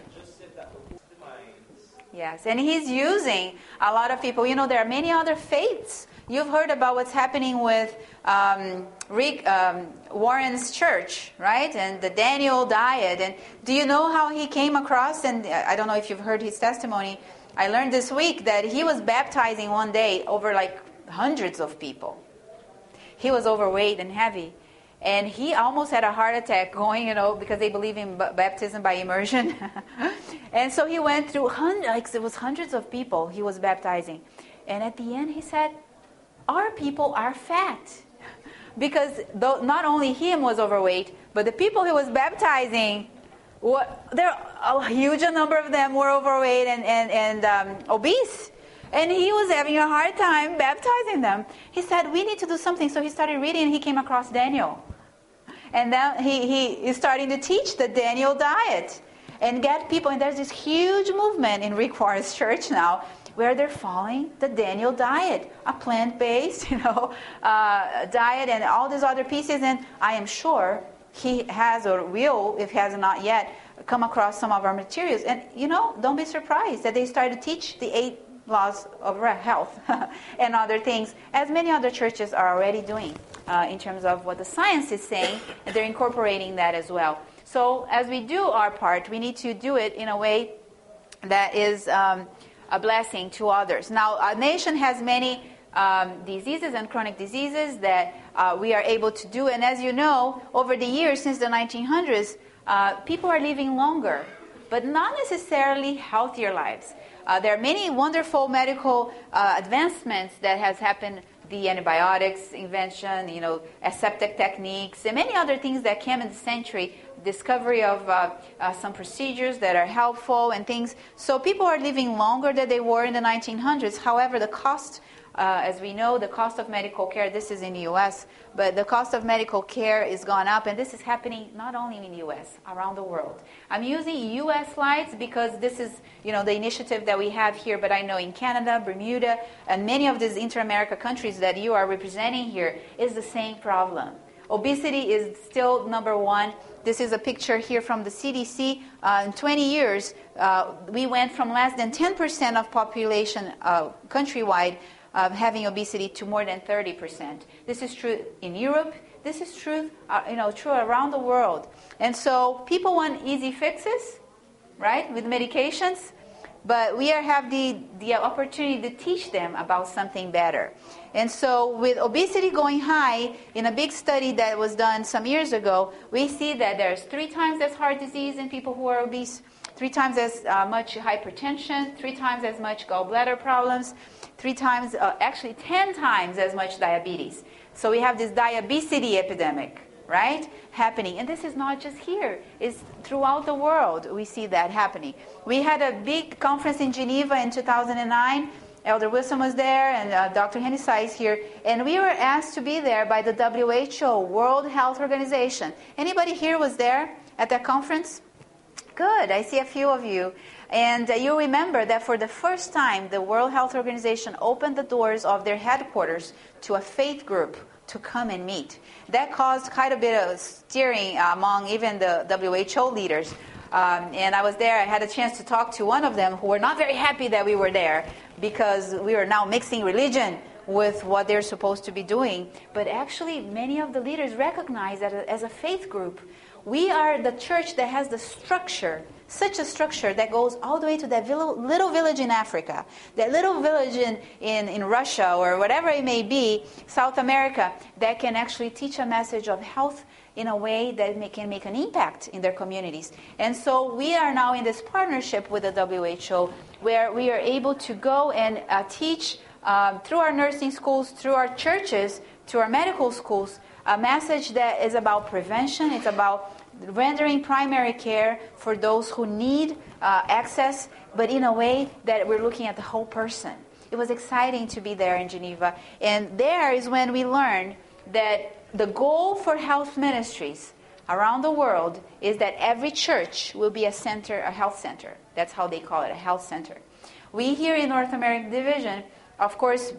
Yes, and he's using a lot of people. There are many other faiths. You've heard about what's happening with Rick Warren's church, right? And the Daniel diet. And do you know how he came across? And I don't know if you've heard his testimony. I learned this week that he was baptizing one day over hundreds of people. He was overweight and heavy. And he almost had a heart attack going, because they believe in baptism by immersion. And so he went through hundreds of people he was baptizing. And at the end he said, our people are fat. Because not only him was overweight, but the people he was baptizing, a huge number of them were overweight and obese. And he was having a hard time baptizing them. He said, we need to do something. So he started reading and he came across Daniel. And then he is starting to teach the Daniel diet and get people. And there's this huge movement in Rick Warren's church now where they're following the Daniel diet, a plant-based, diet and all these other pieces. And I am sure he has or will, if he has not yet, come across some of our materials. And, don't be surprised that they start to teach the 8 laws of health and other things, as many other churches are already doing in terms of what the science is saying, and they're incorporating that as well. So as we do our part, we need to do it in a way that is a blessing to others. Now, our nation has many diseases and chronic diseases that we are able to do, and as you know, over the years, since the 1900s, people are living longer, but not necessarily healthier lives. There are many wonderful medical advancements that has happened, the antibiotics invention, aseptic techniques, and many other things that came in the century, discovery of some procedures that are helpful and things. So people are living longer than they were in the 1900s. However, the cost, as we know, the cost of medical care, this is in the U.S., but the cost of medical care is gone up, and this is happening not only in the U.S., around the world. I'm using U.S. slides because this is, the initiative that we have here, but I know in Canada, Bermuda, and many of these inter-America countries that you are representing here is the same problem. Obesity is still number one. This is a picture here from the CDC. In 20 years, we went from less than 10% of population countrywide having obesity to more than 30%. This is true in Europe. This is true, true around the world. And so people want easy fixes, right, with medications. But we have the opportunity to teach them about something better. And so with obesity going high, in a big study that was done some years ago, we see that there's 3 times as heart disease in people who are obese, 3 times as much hypertension, 3 times as much gallbladder problems, 3 times, actually 10 times as much diabetes. So we have this diabesity epidemic, right, happening. And this is not just here. It's throughout the world we see that happening. We had a big conference in Geneva in 2009. Elder Wilson was there, and Dr. Henny Sai is here. And we were asked to be there by the WHO, World Health Organization. Anybody here was there at that conference? Good. I see a few of you. And you remember that for the first time, the World Health Organization opened the doors of their headquarters to a faith group to come and meet. That caused quite a bit of stirring among even the WHO leaders. And I was there. I had a chance to talk to one of them who were not very happy that we were there because we are now mixing religion with what they're supposed to be doing. But actually, many of the leaders recognize that as a faith group, we are the church that has the structure, such a structure that goes all the way to that little village in Africa, that little village in Russia or whatever it may be, South America, that can actually teach a message of health in a way that can make an impact in their communities. And so we are now in this partnership with the WHO where we are able to go and teach through our nursing schools, through our churches, to our medical schools, a message that is about prevention. It's about rendering primary care for those who need access, but in a way that we're looking at the whole person. It was exciting to be there in Geneva. And there is when we learned that the goal for health ministries around the world is that every church will be a center, a health center. That's how they call it, a health center. We here in North American Division, of course,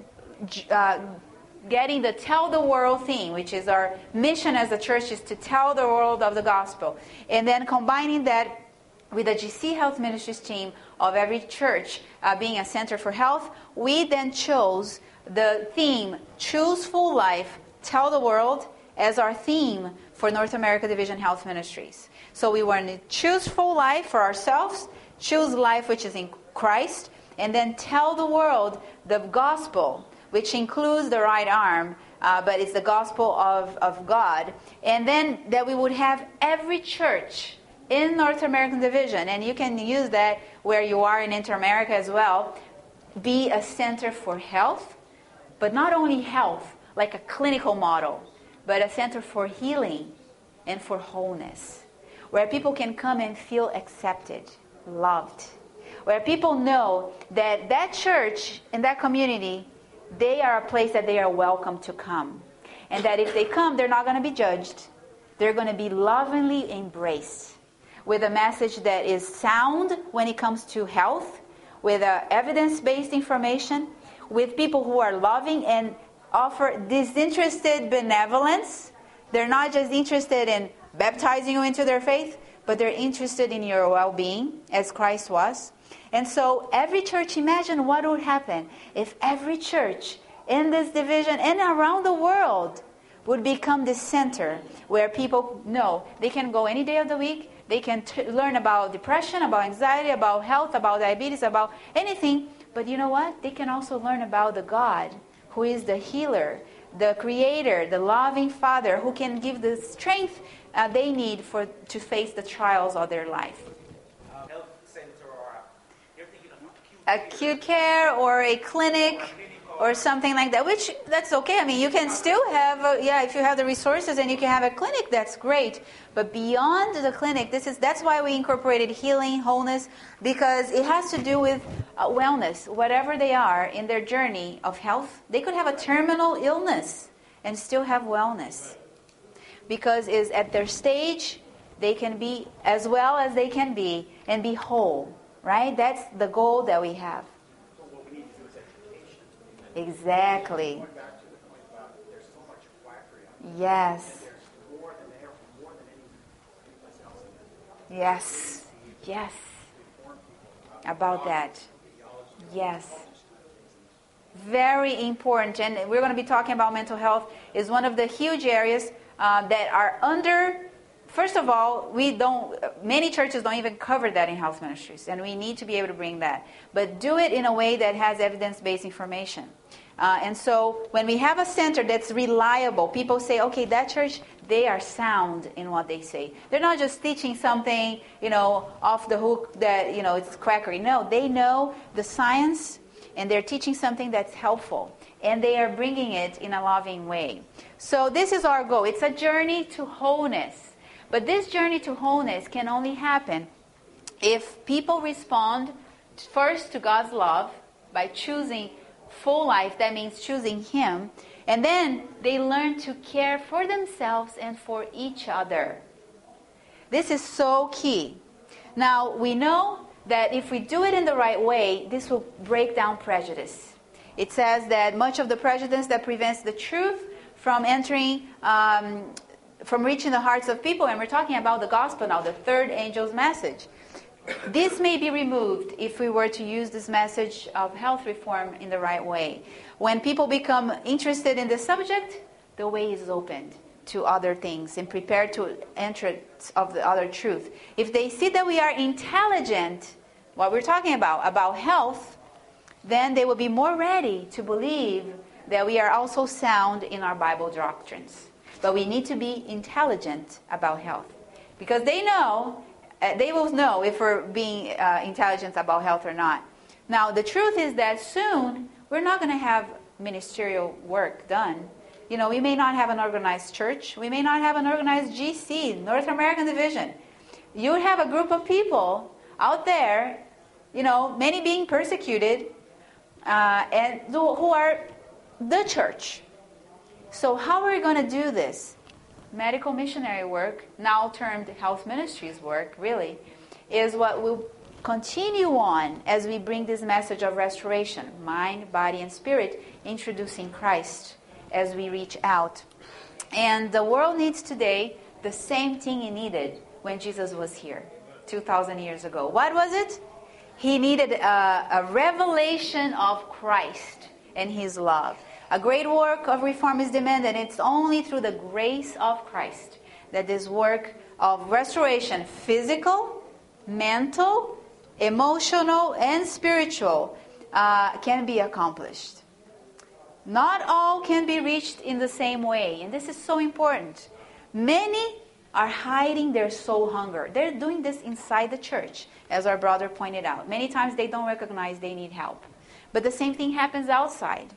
getting the Tell the World theme, which is our mission as a church, is to tell the world of the gospel. And then combining that with the GC Health Ministries team of every church being a center for health, we then chose the theme, Choose Full Life, Tell the World, as our theme for North America Division Health Ministries. So we want to choose full life for ourselves, choose life which is in Christ, and then tell the world the gospel, which includes the right arm, but it's the gospel of God. And then that we would have every church in North American Division, and you can use that where you are in Inter-America as well, be a center for health, but not only health, like a clinical model, but a center for healing and for wholeness, where people can come and feel accepted, loved, where people know that that church and that community, they are a place that they are welcome to come. And that if they come, they're not going to be judged. They're going to be lovingly embraced with a message that is sound when it comes to health, with evidence-based information, with people who are loving and offer disinterested benevolence. They're not just interested in baptizing you into their faith, but they're interested in your well-being, as Christ was. And so every church, imagine what would happen if every church in this division and around the world would become the center where people know they can go any day of the week, they can learn about depression, about anxiety, about health, about diabetes, about anything. But you know what? They can also learn about the God who is the healer, the creator, the loving Father, who can give the strength they need to face the trials of their life. Health center or you're thinking of Acute care or a clinic or something like that, which that's okay. I mean, you can still have, if you have the resources and you can have a clinic, that's great. But beyond the clinic, that's why we incorporated healing, wholeness, because it has to do with wellness. Whatever they are in their journey of health, they could have a terminal illness and still have wellness. Because is at their stage, they can be as well as they can be and be whole, right? That's the goal that we have. So what we need to do is education. Exactly. Going back to the point about there's so much quackery out there. Yes. And there's more than any place else. Yes. Yes. About that. Yes. Very important. And we're going to be talking about mental health. Is one of the huge areas that are under. First of all, many churches don't even cover that in health ministries, and we need to be able to bring that. But do it in a way that has evidence-based information. And so when we have a center that's reliable, people say, okay, that church, they are sound in what they say. They're not just teaching something, off the hook that, it's quackery. No, they know the science, and they're teaching something that's helpful, and they are bringing it in a loving way. So this is our goal. It's a journey to wholeness. But this journey to wholeness can only happen if people respond first to God's love by choosing full life. That means choosing Him. And then they learn to care for themselves and for each other. This is so key. Now, we know that if we do it in the right way, this will break down prejudice. It says that much of the prejudice that prevents the truth from entering, from reaching the hearts of people, and we're talking about the gospel now, the third angel's message. This may be removed if we were to use this message of health reform in the right way. When people become interested in the subject, the way is opened to other things and prepared to entrance of the other truth. If they see that we are intelligent, what we're talking about health, then they will be more ready to believe that we are also sound in our Bible doctrines. But we need to be intelligent about health, because they will know if we're being intelligent about health or not. Now, the truth is that soon we're not going to have ministerial work done. You know, we may not have an organized church. We may not have an organized GC, North American Division. You have a group of people out there, you know, many being persecuted, and who are the church. So how are we going to do this? Medical missionary work, now termed health ministries work, really, is what will continue on as we bring this message of restoration, mind, body, and spirit, introducing Christ as we reach out. And the world needs today the same thing it needed when Jesus was here 2,000 years ago. What was it? He needed a revelation of Christ and His love. A great work of reform is demanded. It's only through the grace of Christ that this work of restoration, physical, mental, emotional, and spiritual, can be accomplished. Not all can be reached in the same way, and this is so important. Many are hiding their soul hunger. They're doing this inside the church, as our brother pointed out. Many times they don't recognize they need help. But the same thing happens outside.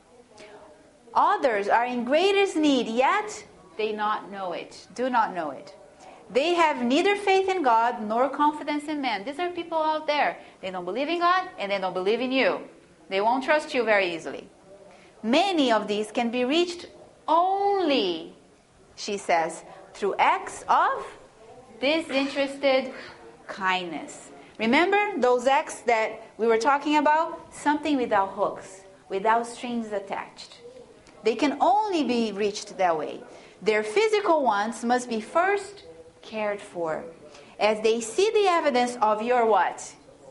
Others are in greatest need, yet they do not know it. They have neither faith in God nor confidence in man. These are people out there. They don't believe in God and they don't believe in you. They won't trust you very easily. Many of these can be reached only, she says, through acts of disinterested kindness. Remember those acts that we were talking about? Something without hooks, without strings attached. They can only be reached that way. Their physical wants must be first cared for, as they see the evidence of your what?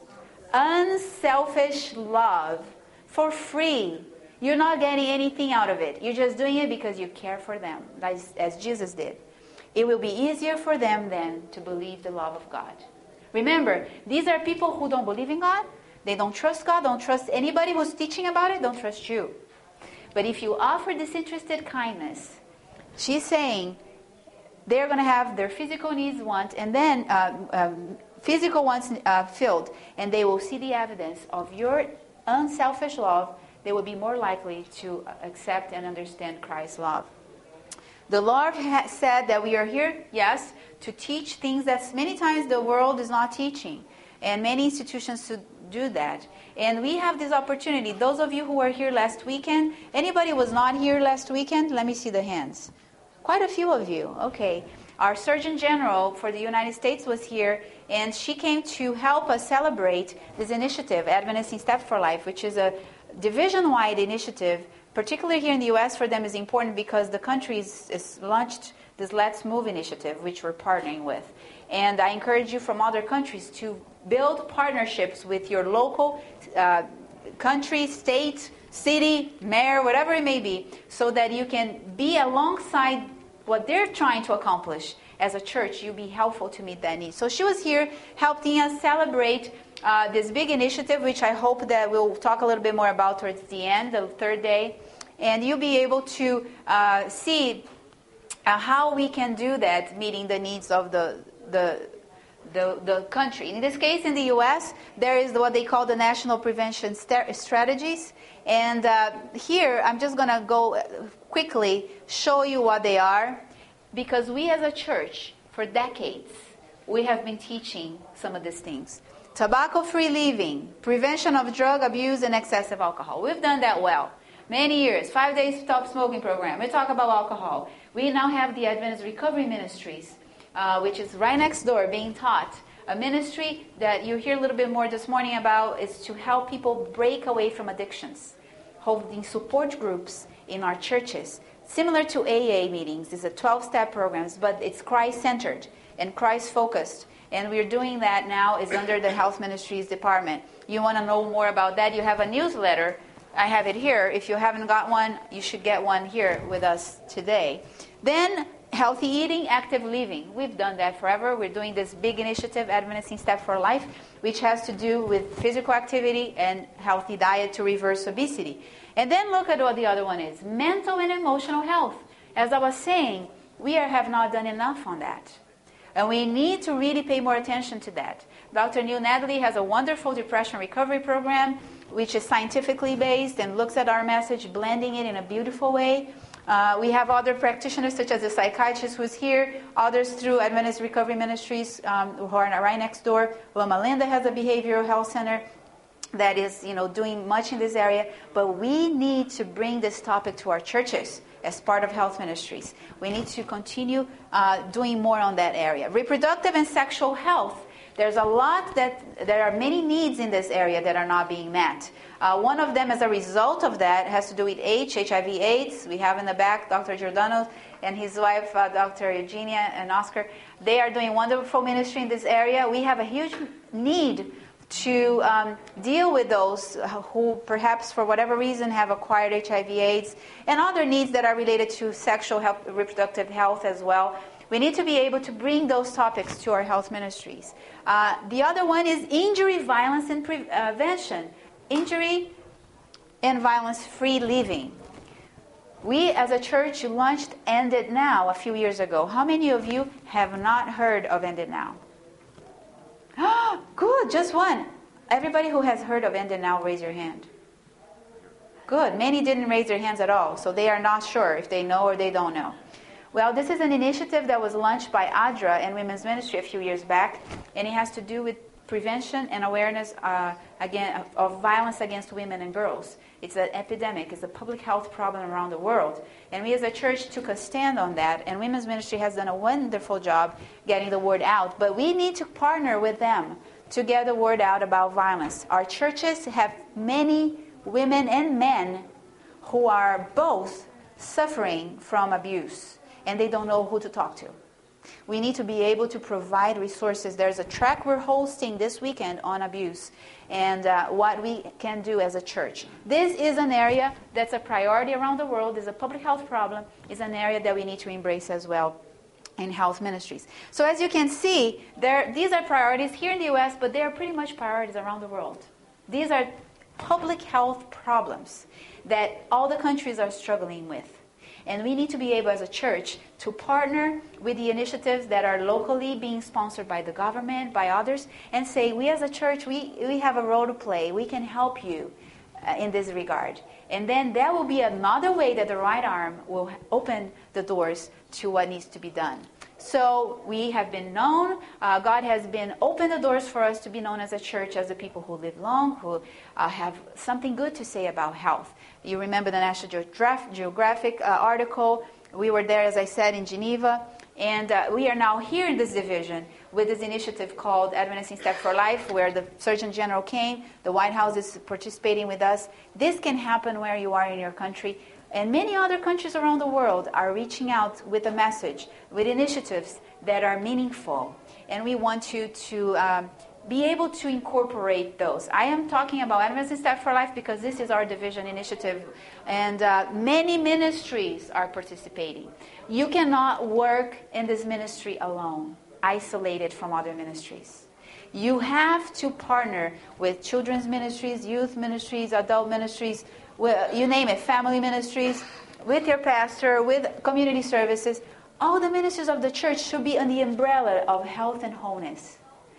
Unselfish love for free. You're not getting anything out of it. You're just doing it because you care for them, as Jesus did. It will be easier for them then to believe the love of God. Remember, these are people who don't believe in God. They don't trust God, don't trust anybody who's teaching about it, don't trust you. But if you offer disinterested kindness, she's saying they're going to have their physical needs and then physical wants filled, and they will see the evidence of your unselfish love. They will be more likely to accept and understand Christ's love. The Lord said that we are here, yes, to teach things that many times the world is not teaching, and many institutions to do that. And we have this opportunity. Those of you who were here last weekend, anybody was not here last weekend? Let me see the hands. Quite a few of you. Okay. Our Surgeon General for the United States was here, and she came to help us celebrate this initiative, Adventists in Step for Life, which is a division-wide initiative. Particularly here in the U.S., for them is important because the country is launched this Let's Move initiative, which we're partnering with. And I encourage you from other countries to build partnerships with your local country, state, city, mayor, whatever it may be, so that you can be alongside what they're trying to accomplish. As a church, you'll be helpful to meet that need. So she was here helping us celebrate this big initiative, which I hope that we'll talk a little bit more about towards the end, the third day. And you'll be able to see how we can do that, meeting the needs of the the country. In this case, in the U.S., there is what they call the National Prevention Strategies. And here, I'm just going to go quickly show you what they are, because we as a church, for decades, we have been teaching some of these things. Tobacco-free living, prevention of drug abuse and excessive alcohol. We've done that well. Many years, 5 days stop smoking program. We talk about alcohol. We now have the Adventist Recovery Ministries, which is right next door, being taught. A ministry that you hear a little bit more this morning about is to help people break away from addictions, holding support groups in our churches. Similar to AA meetings, it's a 12-step programs, but it's Christ-centered and Christ-focused. And we're doing that now. Is under the Health Ministries Department. You want to know more about that, you have a newsletter. I have it here. If you haven't got one, you should get one here with us today. Then, healthy eating, active living. We've done that forever. We're doing this big initiative, Advancing Step for Life, which has to do with physical activity and healthy diet to reverse obesity. And then look at what the other one is. Mental and emotional health. As I was saying, we have not done enough on that. And we need to really pay more attention to that. Dr. Neil Natalie has a wonderful depression recovery program, which is scientifically based and looks at our message, blending it in a beautiful way. We have other practitioners, such as a psychiatrist who's here, others through Adventist Recovery Ministries who are right next door. Loma Linda has a behavioral health center that is, doing much in this area. But we need to bring this topic to our churches as part of health ministries. We need to continue doing more on that area. Reproductive and sexual health. There's a lot there are many needs in this area that are not being met. One of them, as a result of that, has to do with HIV/AIDS. We have in the back Dr. Giordano and his wife, Dr. Eugenia and Oscar. They are doing wonderful ministry in this area. We have a huge need to deal with those who perhaps for whatever reason have acquired HIV/AIDS and other needs that are related to sexual health, reproductive health as well. We need to be able to bring those topics to our health ministries. The other one is injury, violence, and prevention. Injury and violence-free living. We as a church launched End It Now a few years ago. How many of you have not heard of End It Now? Good, just one. Everybody who has heard of End It Now, raise your hand. Good. Many didn't raise their hands at all, so they are not sure if they know or they don't know. Well, this is an initiative that was launched by ADRA and Women's Ministry a few years back, and it has to do with prevention and awareness of violence against women and girls. It's an epidemic. It's a public health problem around the world. And we as a church took a stand on that, and Women's Ministry has done a wonderful job getting the word out. But we need to partner with them to get the word out about violence. Our churches have many women and men who are both suffering from abuse, and they don't know who to talk to. We need to be able to provide resources. There's a track we're hosting this weekend on abuse and what we can do as a church. This is an area that's a priority around the world. It's a public health problem. It's an area that we need to embrace as well in health ministries. So as you can see, these are priorities here in the U.S., but they are pretty much priorities around the world. These are public health problems that all the countries are struggling with. And we need to be able as a church to partner with the initiatives that are locally being sponsored by the government, by others, and say, we as a church, we have a role to play. We can help you in this regard. And then that will be another way that the right arm will open the doors to what needs to be done. So we have been known. God has been opened the doors for us to be known as a church, as the people who live long, who have something good to say about health. You remember the National Geographic article. We were there, as I said, in Geneva. And we are now here in this division with this initiative called Advancing Step for Life, where the Surgeon General came. The White House is participating with us. This can happen where you are in your country. And many other countries around the world are reaching out with a message, with initiatives that are meaningful. And we want you to be able to incorporate those. I am talking about Advancing Step for Life because this is our division initiative. And many ministries are participating. You cannot work in this ministry alone, isolated from other ministries. You have to partner with children's ministries, youth ministries, adult ministries, you name it, family ministries, with your pastor, with community services. All the ministries of the church should be under the umbrella of health and wholeness.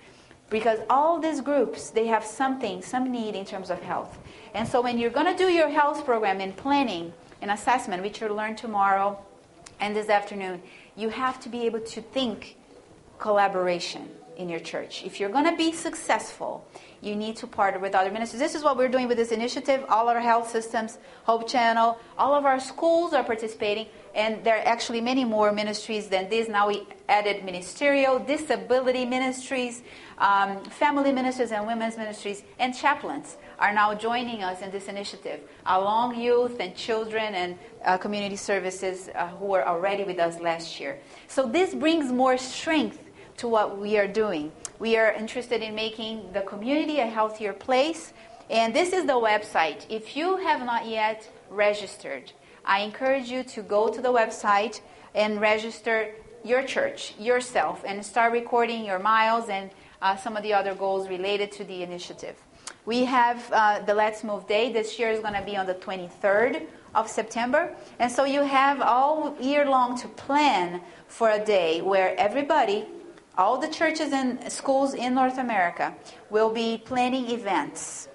Because all these groups, they have some need in terms of health. And so when you're going to do your health program in planning and assessment, which you'll learn tomorrow and this afternoon, you have to be able to think collaboration in your church. If you're going to be successful, you need to partner with other ministries. This is what we're doing with this initiative. All our health systems, Hope Channel, all of our schools are participating, and there are actually many more ministries than this. Now we added ministerial, disability ministries, family ministries and women's ministries, and chaplains are now joining us in this initiative, along youth and children and community services who were already with us last year. So this brings more strength to what we are doing. We are interested in making the community a healthier place, and this is the website. If you have not yet registered, I encourage you to go to the website and register your church, yourself, and start recording your miles and some of the other goals related to the initiative. We have the Let's Move Day. This year is going to be on the 23rd of September. And so you have all year long to plan for a day where everybody, all the churches and schools in North America, will be planning events.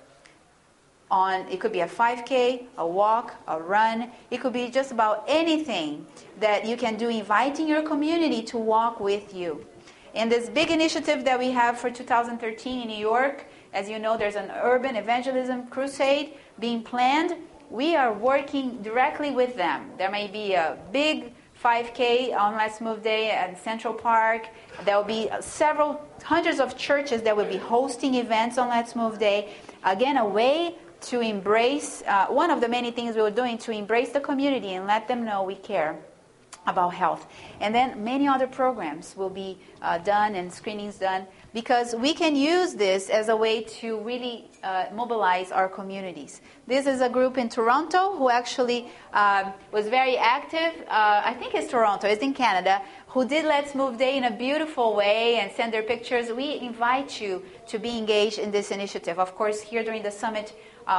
It could be a 5K, a walk, a run. It could be just about anything that you can do, inviting your community to walk with you. And this big initiative that we have for 2013 in New York, as you know, there's an urban evangelism crusade being planned. We are working directly with them. There may be a big 5K on Let's Move Day at Central Park. There will be several hundreds of churches that will be hosting events on Let's Move Day. Again, a way to embrace, one of the many things we were doing to embrace the community and let them know we care about health. And then many other programs will be done and screenings done, because we can use this as a way to really mobilize our communities. This is a group in Toronto who actually was very active. I think it's Toronto, it's in Canada, who did Let's Move Day in a beautiful way and send their pictures. We invite you to be engaged in this initiative. Of course, here during the summit,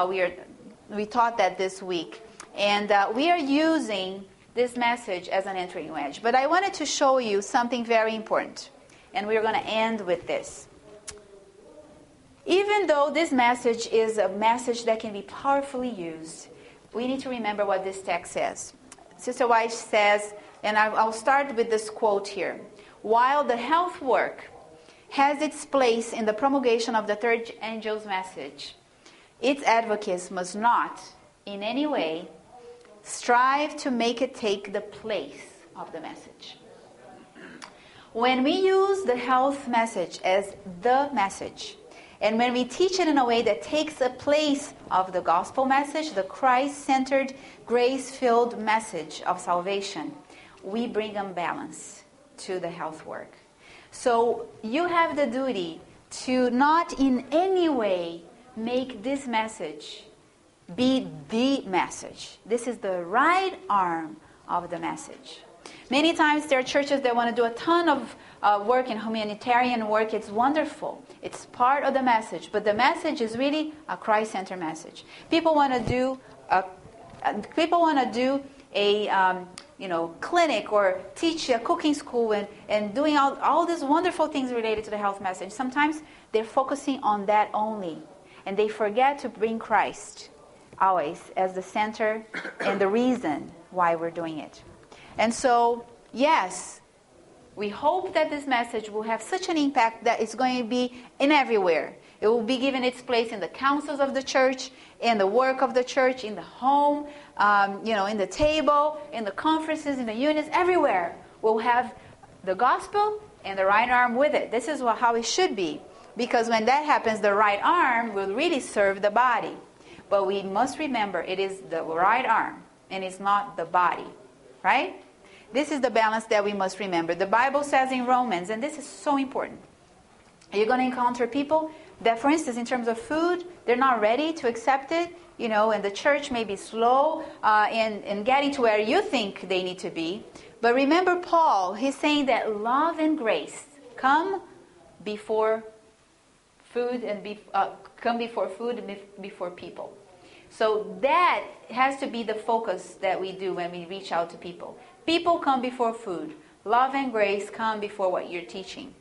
we taught that this week. And we are using this message as an entering wedge. But I wanted to show you something very important. And we're going to end with this. Even though this message is a message that can be powerfully used, we need to remember what this text says. Sister White says, and I'll start with this quote here. While the health work has its place in the promulgation of the third angel's message, its advocates must not, in any way, strive to make it take the place of the message. When we use the health message as the message, and when we teach it in a way that takes the place of the gospel message, the Christ-centered, grace-filled message of salvation, we bring unbalance to the health work. So you have the duty to not in any way make this message be the message. This is the right arm of the message. Many times there are churches that want to do a ton of work in humanitarian work. It's wonderful. It's part of the message. But the message is really a Christ-centered message. People want to do a clinic or teach a cooking school and doing all these wonderful things related to the health message. Sometimes they're focusing on that only. And they forget to bring Christ always as the center and the reason why we're doing it. And so, yes, we hope that this message will have such an impact that it's going to be in everywhere. It will be given its place in the councils of the church, in the work of the church, in the home, in the table, in the conferences, in the units, everywhere. We'll have the gospel and the right arm with it. This is how it should be. Because when that happens, the right arm will really serve the body. But we must remember it is the right arm and it's not the body. Right? This is the balance that we must remember. The Bible says in Romans, and this is so important, you're going to encounter people that, for instance, in terms of food, they're not ready to accept it, and the church may be slow in getting to where you think they need to be. But remember Paul, he's saying that love and grace come before food and before people. So that has to be the focus that we do when we reach out to people. People come before food. Love and grace come before what you're teaching.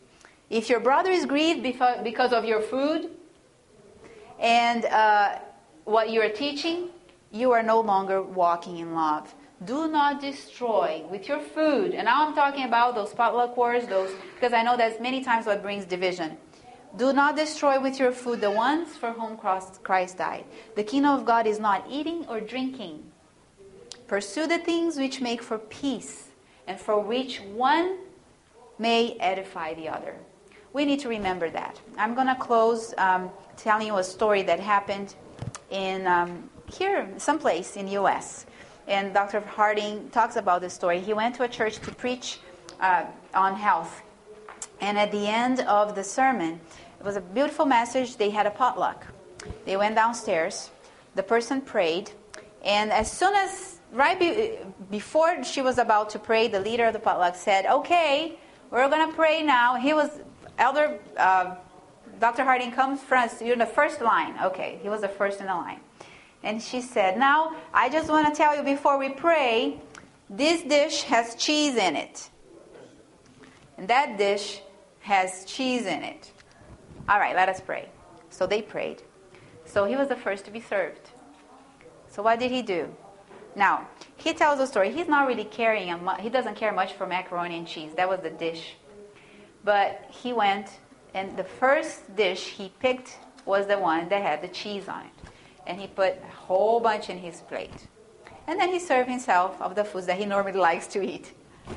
If your brother is grieved because of your food and what you are teaching, you are no longer walking in love. Do not destroy with your food. And now I'm talking about those potluck wars, because I know that's many times what brings division. Do not destroy with your food the ones for whom Christ died. The kingdom of God is not eating or drinking. Pursue the things which make for peace, and for which one may edify the other. We need to remember that. I'm going to close telling you a story that happened in here, someplace in the U.S. And Dr. Harding talks about this story. He went to a church to preach on health. And at the end of the sermon, it was a beautiful message. They had a potluck. They went downstairs. The person prayed. And as soon as, before she was about to pray, the leader of the potluck said, okay, we're going to pray now. He was elder, Dr. Harding comes first. You're in the first line. Okay, he was the first in the line. And she said, now, I just want to tell you before we pray, this dish has cheese in it. And that dish has cheese in it. All right, let us pray. So they prayed. So he was the first to be served. So what did he do? Now, he tells a story. He's not really he doesn't care much for macaroni and cheese. That was the dish. But he went, and the first dish he picked was the one that had the cheese on it. And he put a whole bunch in his plate. And then he served himself of the foods that he normally likes to eat.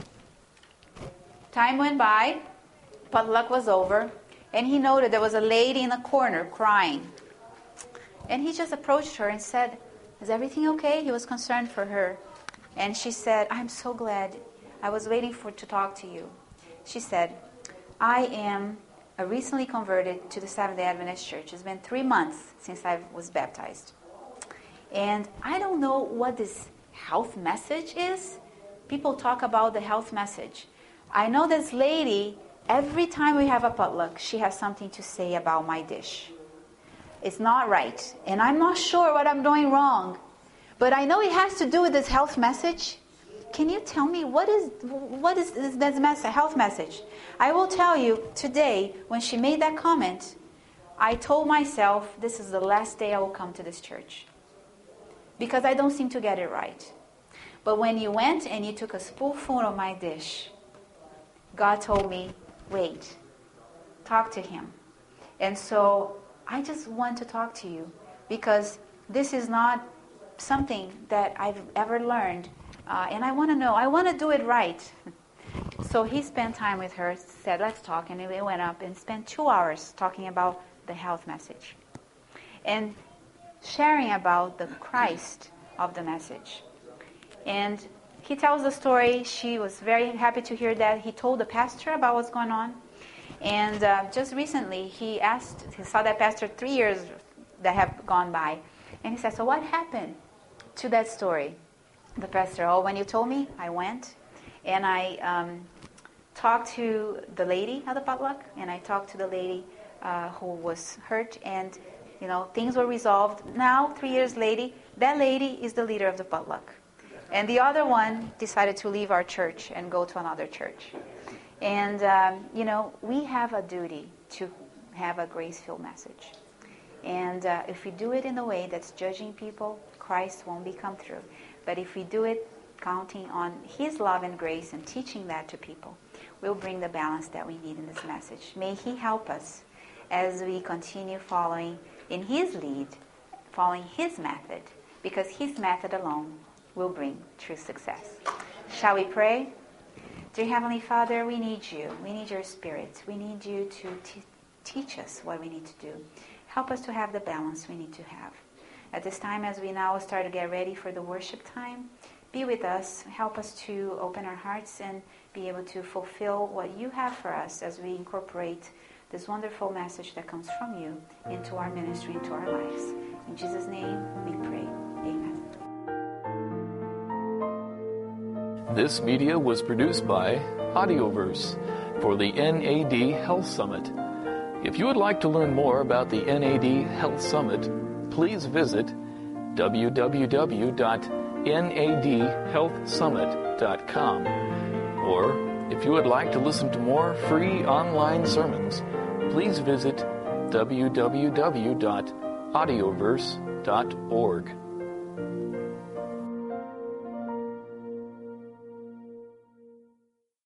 Time went by, potluck was over, and he noted there was a lady in the corner crying. And he just approached her and said, is everything okay? He was concerned for her. And she said, I'm so glad. I was waiting to talk to you. She said, I am a recently converted to the Seventh-day Adventist Church. It's been 3 months since I was baptized. And I don't know what this health message is. People talk about the health message. I know this lady, every time we have a potluck, she has something to say about my dish. It's not right. And I'm not sure what I'm doing wrong. But I know it has to do with this health message. Can you tell me what is this health message? I will tell you today, when she made that comment, I told myself, this is the last day I will come to this church. Because I don't seem to get it right. But when you went and you took a spoonful of my dish, God told me, wait, talk to him. And so I just want to talk to you because this is not something that I've ever learned. And I want to know, I want to do it right. So he spent time with her, said, let's talk. And we went up and spent 2 hours talking about the health message. And sharing about the Christ of the message. And he tells the story. She was very happy to hear that. He told the pastor about what's going on. And just recently, he saw that pastor 3 years that have gone by. And he said, so what happened to that story? The pastor, when you told me, I went. And I talked to the lady at the potluck. And I talked to the lady who was hurt. And, things were resolved. Now, 3 years later, that lady is the leader of the potluck. And the other one decided to leave our church and go to another church. And, we have a duty to have a grace-filled message. And if we do it in a way that's judging people, Christ won't come through. But if we do it counting on his love and grace and teaching that to people, we'll bring the balance that we need in this message. May he help us as we continue following in his lead, following his method, because his method alone will bring true success. Shall we pray? Dear Heavenly Father, we need you. We need your Spirit. We need you to teach us what we need to do. Help us to have the balance we need to have. At this time, as we now start to get ready for the worship time, be with us. Help us to open our hearts and be able to fulfill what you have for us as we incorporate this wonderful message that comes from you into our ministry, into our lives. In Jesus' name we pray. Amen. This media was produced by Audioverse for the NAD Health Summit. If you would like to learn more about the NAD Health Summit, please visit www.nadhealthsummit.com or If you would like to listen to more free online sermons, please visit www.audioverse.org.